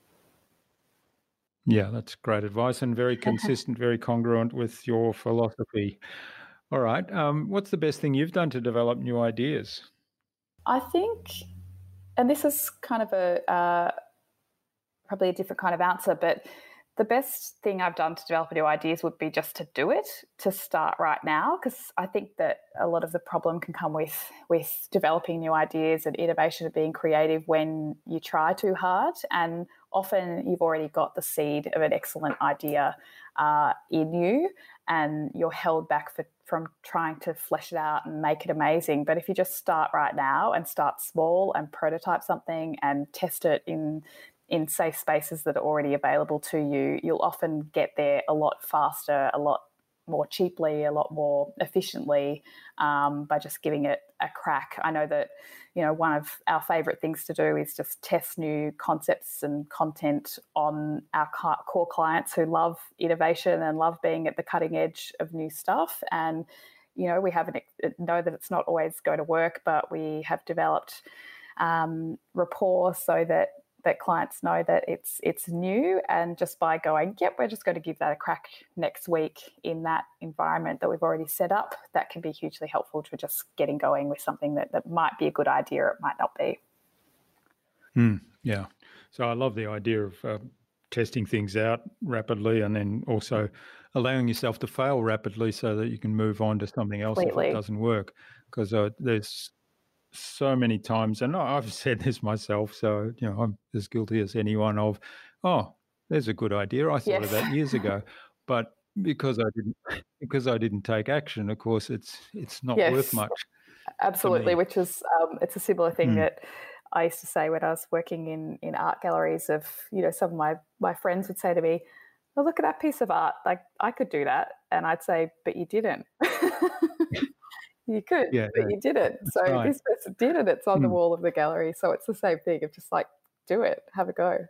Yeah, that's great advice and very consistent, very congruent with your philosophy. All right. What's the best thing you've done to develop new ideas? I think, and this is kind of probably a different kind of answer, but the best thing I've done to develop new ideas would be just to do it, to start right now, because I think that a lot of the problem can come with developing new ideas and innovation and being creative when you try too hard. And often you've already got the seed of an excellent idea in you and you're held back from trying to flesh it out and make it amazing. But if you just start right now and start small and prototype something and test it in safe spaces that are already available to you, you'll often get there a lot faster, a lot more cheaply, a lot more efficiently by just giving it a crack. I know that, one of our favorite things to do is just test new concepts and content on our core clients who love innovation and love being at the cutting edge of new stuff. And, we know that it's not always going to work, but we have developed rapport so that clients know that it's new, and just by going, yep, we're just going to give that a crack next week in that environment that we've already set up, that can be hugely helpful to just getting going with something that might be a good idea or it might not be. Yeah. So I love the idea of testing things out rapidly and then also allowing yourself to fail rapidly so that you can move on to something else if it doesn't work. Because there's so many times, and I've said this myself, so I'm as guilty as anyone of, there's a good idea, I thought of that years ago, but because I didn't take action, of course it's not worth much. Absolutely, which is it's a similar thing that I used to say when I was working in art galleries. Of some of my friends would say to me, "Oh, look at that piece of art! Like I could do that," and I'd say, "But you didn't." You could, but you didn't. So this person did, and it's on the wall of the gallery. So it's the same thing of just like, do it, have a go.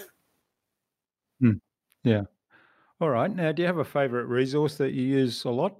Yeah. All right. Now, do you have a favourite resource that you use a lot?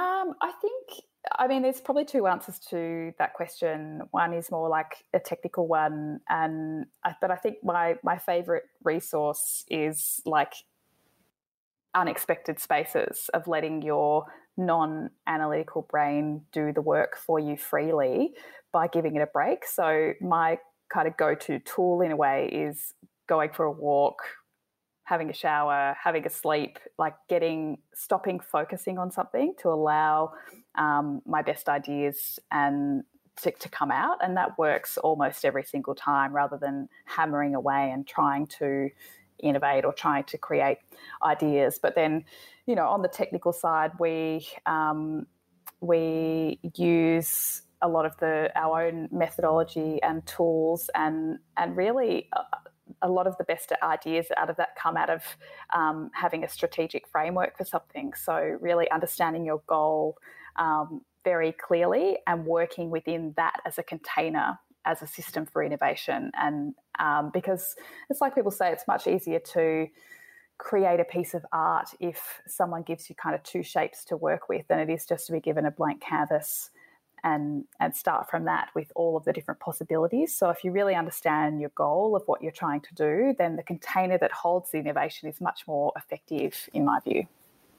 I mean, there's probably 2 answers to that question. One is more like a technical one, but I think my favourite resource is like unexpected spaces of letting your non-analytical brain do the work for you freely by giving it a break. So my kind of go-to tool in a way is going for a walk, having a shower, having a sleep, like stopping focusing on something to allow my best ideas and to come out. And that works almost every single time, rather than hammering away and trying to innovate or trying to create ideas. But then, on the technical side, we use a lot of our own methodology and tools, and really a lot of the best ideas out of that come out of having a strategic framework for something. So really understanding your goal very clearly and working within that as a container, as a system for innovation. And because it's like people say, it's much easier to create a piece of art if someone gives you kind of two shapes to work with than it is just to be given a blank canvas and start from that with all of the different possibilities. So if you really understand your goal of what you're trying to do, then the container that holds the innovation is much more effective, in my view.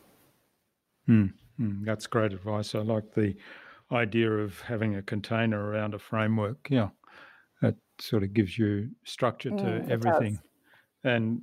That's great advice. I like the idea of having a container around a framework. Yeah, that sort of gives you structure to everything. And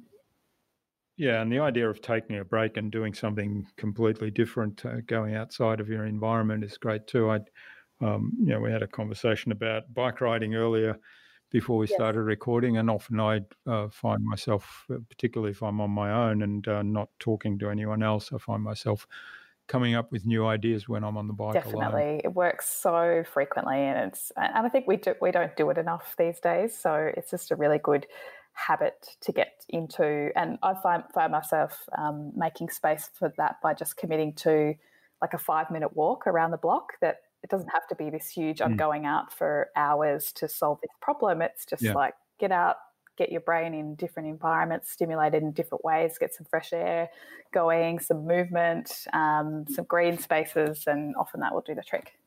the idea of taking a break and doing something completely different, going outside of your environment is great too. We had a conversation about bike riding earlier before we started recording, and often I find myself, particularly if I'm on my own and not talking to anyone else, I find myself coming up with new ideas when I'm on the bike Definitely. alone. It works so frequently, and I think we don't do it enough these days. So it's just a really good habit to get into. And I find myself making space for that by just committing to like a 5-minute walk around the block. That it doesn't have to be this huge, I'm going out for hours to solve this problem. It's just like get out, get your brain in different environments, stimulated in different ways, get some fresh air going, some movement, some green spaces, and often that will do the trick.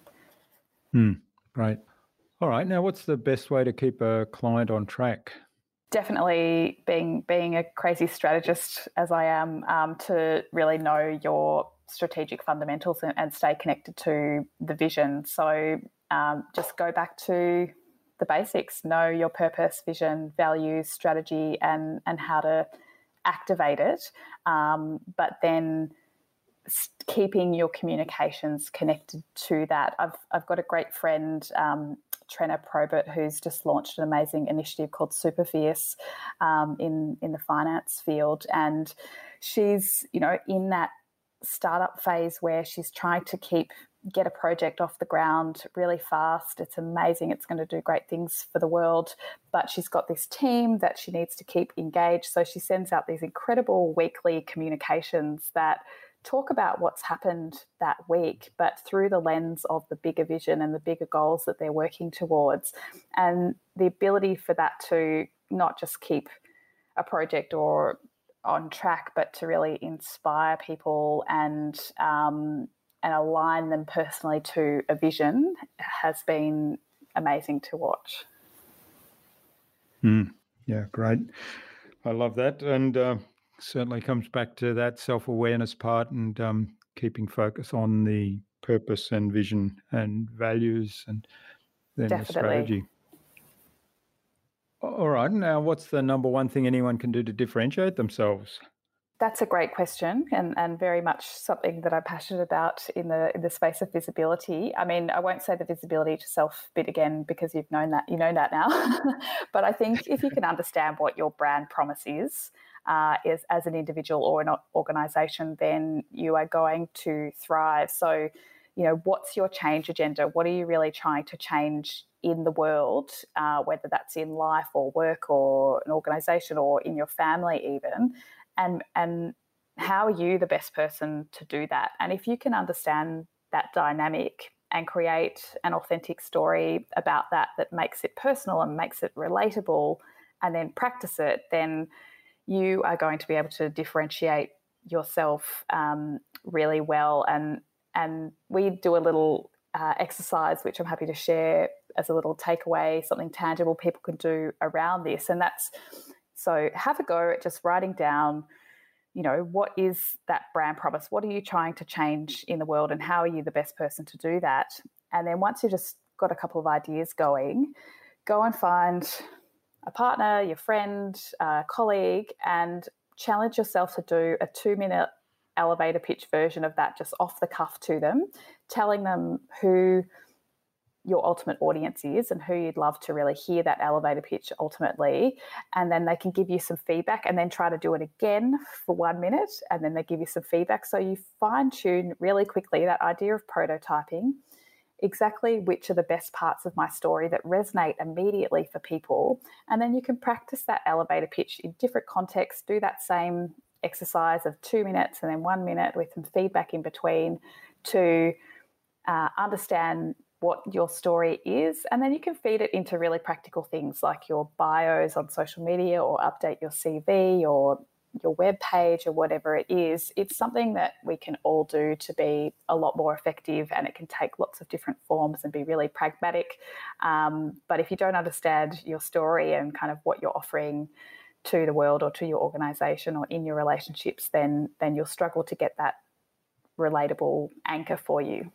Right. All right. Now, what's the best way to keep a client on track? Definitely being a crazy strategist as I am, to really know your strategic fundamentals and stay connected to the vision. So just go back to the basics, know your purpose, vision, values, strategy, and how to activate it. But then keeping your communications connected to that. I've got a great friend, Trenna Probert, who's just launched an amazing initiative called Super Fierce in the finance field. And she's, in that startup phase where she's trying to get a project off the ground really fast. It's amazing. It's going to do great things for the world. But she's got this team that she needs to keep engaged. So she sends out these incredible weekly communications that talk about what's happened that week, but through the lens of the bigger vision and the bigger goals that they're working towards. And the ability for that to not just keep a project or on track, but to really inspire people and align them personally to a vision has been amazing to watch. Yeah, great. I love that. And certainly comes back to that self-awareness part and keeping focus on the purpose and vision and values and then the strategy. All right. Now, what's the number one thing anyone can do to differentiate themselves? That's a great question, and very much something that I'm passionate about in the space of visibility. I mean, I won't say the visibility to self bit again because you know that now. But I think if you can understand what your brand promise is as an individual or an organisation, then you are going to thrive. So, what's your change agenda? What are you really trying to change in the world, whether that's in life or work or an organisation or in your family even? And how are you the best person to do that? And if you can understand that dynamic and create an authentic story about that makes it personal and makes it relatable and then practice it, then you are going to be able to differentiate yourself really well. And we do a little exercise, which I'm happy to share as a little takeaway, something tangible people can do around this. And that's, so have a go at just writing down, what is that brand promise? What are you trying to change in the world and how are you the best person to do that? And then once you've just got a couple of ideas going, go and find a partner, your friend, a colleague, and challenge yourself to do a 2-minute elevator pitch version of that just off the cuff to them, telling them who your ultimate audience is and who you'd love to really hear that elevator pitch ultimately. And then they can give you some feedback and then try to do it again for 1 minute. And then they give you some feedback. So you fine tune really quickly that idea of prototyping. exactly which are the best parts of my story that resonate immediately for people. And then you can practice that elevator pitch in different contexts, do that same exercise of 2 minutes and then 1 minute with some feedback in between to understand what your story is. And then you can feed it into really practical things like your bios on social media, or update your CV, or your web page, or whatever it is. It's something that we can all do to be a lot more effective, and it can take lots of different forms and be really pragmatic. But if you don't understand your story and kind of what you're offering to the world or to your organization or in your relationships, then you'll struggle to get that relatable anchor for you.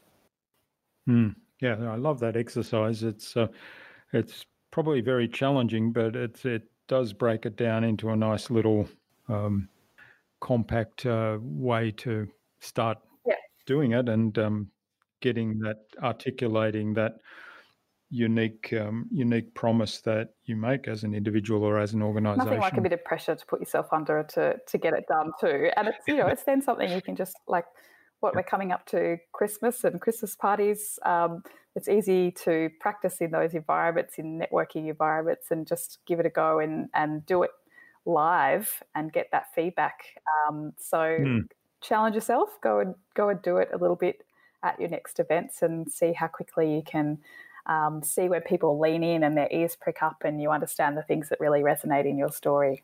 Yeah, I love that exercise. It's probably very challenging, but it does break it down into a nice little compact way to start doing it, and articulating that unique promise that you make as an individual or as an organisation. Nothing like a bit of pressure to put yourself under to get it done too. And it's it's then something you can just, like, what we're coming up to Christmas and Christmas parties. It's easy to practice in those environments, in networking environments, and just give it a go and do it live and get that feedback. Challenge yourself, go and do it a little bit at your next events, and see how quickly you can see where people lean in and their ears prick up, and you understand the things that really resonate in your story.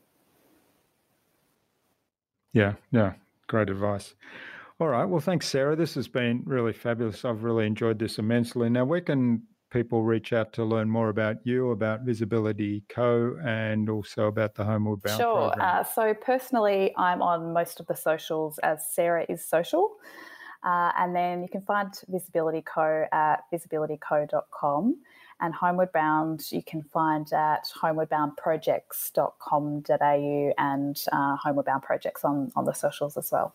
Yeah, great advice. All right, well, thanks, Sarah. This has been really fabulous. I've really enjoyed this immensely. Now, where can people reach out to learn more about you, about Visibility Co, and also about the Homeward Bound program? So personally, I'm on most of the socials as Sarah is Social. And then you can find Visibility Co at visibilityco.com, and Homeward Bound you can find at homewardboundprojects.com.au, and Homeward Bound Projects on the socials as well.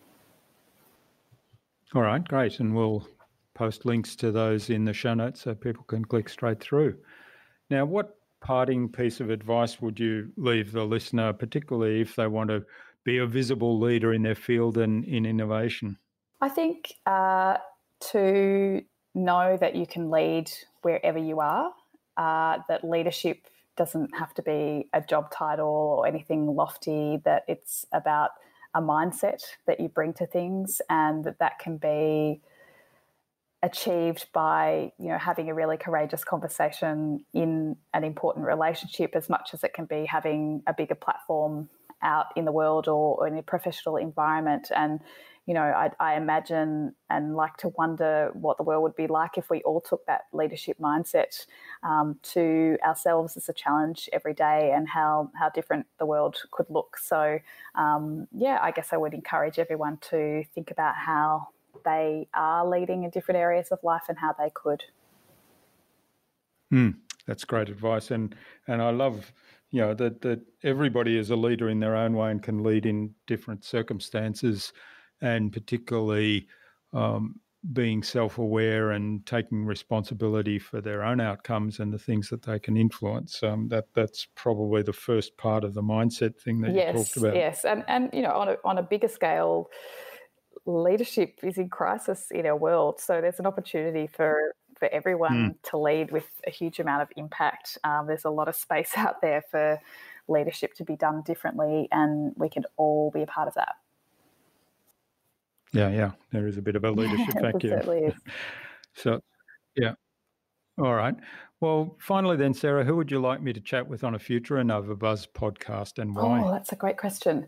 All right, great. And we'll post links to those in the show notes so people can click straight through. Now, what parting piece of advice would you leave the listener, particularly if they want to be a visible leader in their field and in innovation? I think to know that you can lead wherever you are, that leadership doesn't have to be a job title or anything lofty, that it's about a mindset that you bring to things, and that can be achieved by having a really courageous conversation in an important relationship, as much as it can be having a bigger platform out in the world or in a professional environment. And I imagine and like to wonder what the world would be like if we all took that leadership mindset to ourselves as a challenge every day, and how different the world could look. So, I guess I would encourage everyone to think about how they are leading in different areas of life and how they could. That's great advice. And I love that everybody is a leader in their own way and can lead in different circumstances, and particularly being self-aware and taking responsibility for their own outcomes and the things that they can influence. That's probably the first part of the mindset thing that you talked about. Yes, and on a bigger scale, leadership is in crisis in our world. So there's an opportunity for everyone to lead with a huge amount of impact. There's a lot of space out there for leadership to be done differently, and we can all be a part of that. Yeah, there is a bit of a leadership vacuum. It certainly is. So, yeah. All right. Well, finally then, Sarah, who would you like me to chat with on a future InnovaBuzz podcast, and why? Oh, that's a great question.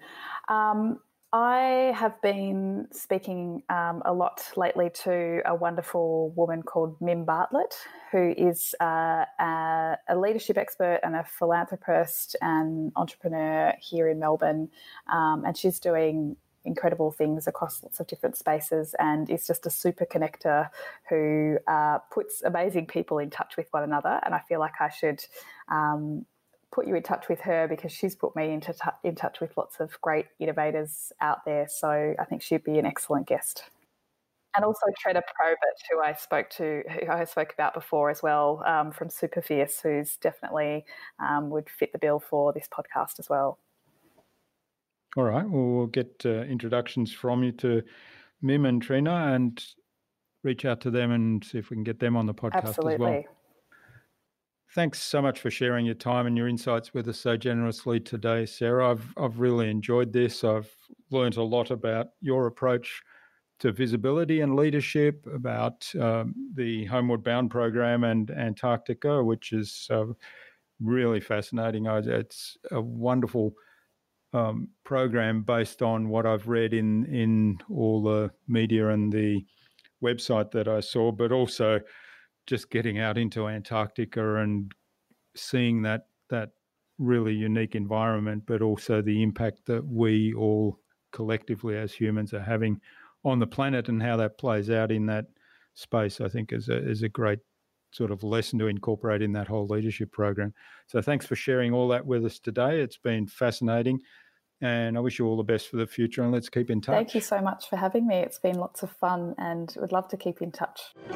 I have been speaking a lot lately to a wonderful woman called Mim Bartlett, who is a leadership expert and a philanthropist and entrepreneur here in Melbourne. And she's doing incredible things across lots of different spaces, and is just a super connector who puts amazing people in touch with one another. And I feel like I should put you in touch with her, because she's put me in touch with lots of great innovators out there. So I think she'd be an excellent guest. And also Treda Probert, who I spoke about before as well, from Superfierce, who's definitely would fit the bill for this podcast as well. All right. Well, we'll get introductions from you to Mim and Trina, and reach out to them and see if we can get them on the podcast Absolutely. as well. Thanks so much for sharing your time and your insights with us so generously today, Sarah. I've really enjoyed this. I've learned a lot about your approach to visibility and leadership, about the Homeward Bound program and Antarctica, which is really fascinating. It's a wonderful program based on what I've read in all the media and the website that I saw, but also just getting out into Antarctica and seeing that really unique environment, but also the impact that we all collectively as humans are having on the planet and how that plays out in that space, I think is a great sort of lesson to incorporate in that whole leadership program. So thanks for sharing all that with us today. It's been fascinating, and I wish you all the best for the future, and let's keep in touch. Thank you so much for having me. It's been lots of fun and would love to keep in touch.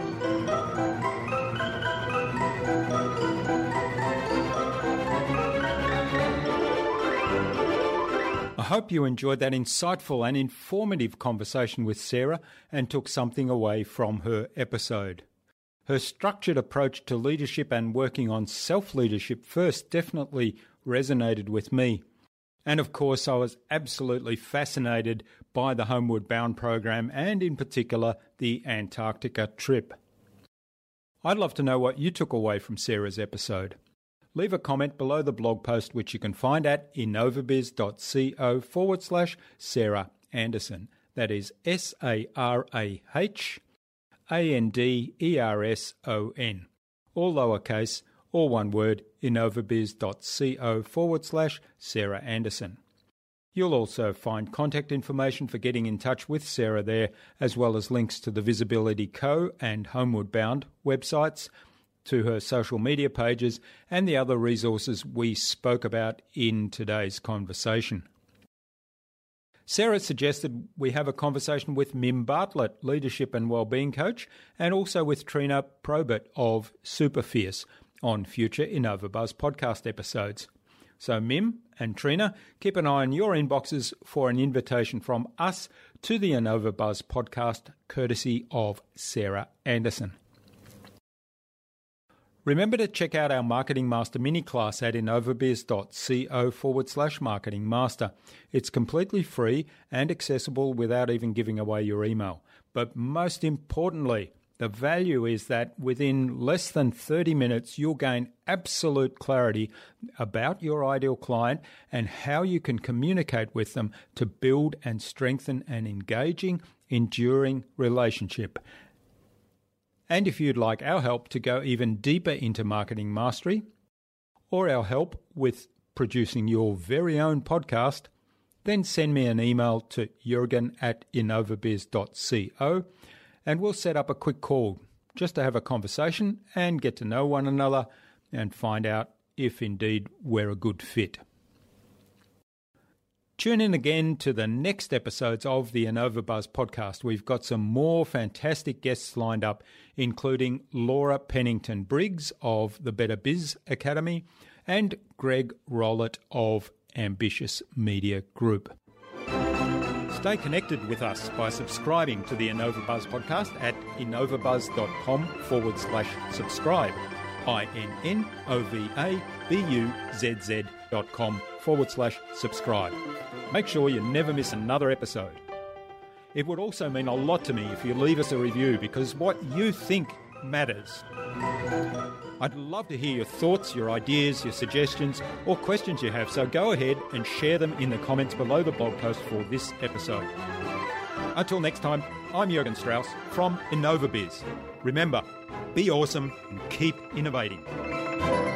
I hope you enjoyed that insightful and informative conversation with Sarah and took something away from her episode. Her structured approach to leadership and working on self-leadership first definitely resonated with me. And of course, I was absolutely fascinated by the Homeward Bound program and in particular the Antarctica trip. I'd love to know what you took away from Sarah's episode. Leave a comment below the blog post, which you can find at innovabiz.co/Sarah Anderson. That is SARAHANDERSON. All lowercase, all one word, innovabiz.co/Sarah Anderson. You'll also find contact information for getting in touch with Sarah there, as well as links to the Visibility Co. and Homeward Bound websites, to her social media pages, and the other resources we spoke about in today's conversation. Sarah suggested we have a conversation with Mim Bartlett, Leadership and Wellbeing Coach, and also with Trina Probert of Superfierce on future InnovaBuzz podcast episodes. So Mim and Trina, keep an eye on your inboxes for an invitation from us to the InnovaBuzz podcast, courtesy of Sarah Anderson. Remember to check out our Marketing Master mini class at innovabiz.co/Marketing Master. It's completely free and accessible without even giving away your email. But most importantly, the value is that within less than 30 minutes, you'll gain absolute clarity about your ideal client and how you can communicate with them to build and strengthen an engaging, enduring relationship. And if you'd like our help to go even deeper into marketing mastery, or our help with producing your very own podcast, then send me an email to jurgen@innovabiz.co, and we'll set up a quick call just to have a conversation and get to know one another and find out if indeed we're a good fit. Tune in again to the next episodes of the InnovaBuzz podcast. We've got some more fantastic guests lined up, including Laura Pennington-Briggs of the Better Biz Academy and Greg Rollett of Ambitious Media Group. Stay connected with us by subscribing to the InnovaBuzz podcast at innovabuzz.com/subscribe. innovabuzz.com/subscribe. Make sure you never miss another episode. It would also mean a lot to me if you leave us a review, because what you think matters. I'd love to hear your thoughts, your ideas, your suggestions, or questions you have, so go ahead and share them in the comments below the blog post for this episode. Until next time, I'm Jurgen Strauss from InnovaBiz. Remember, be awesome and keep innovating.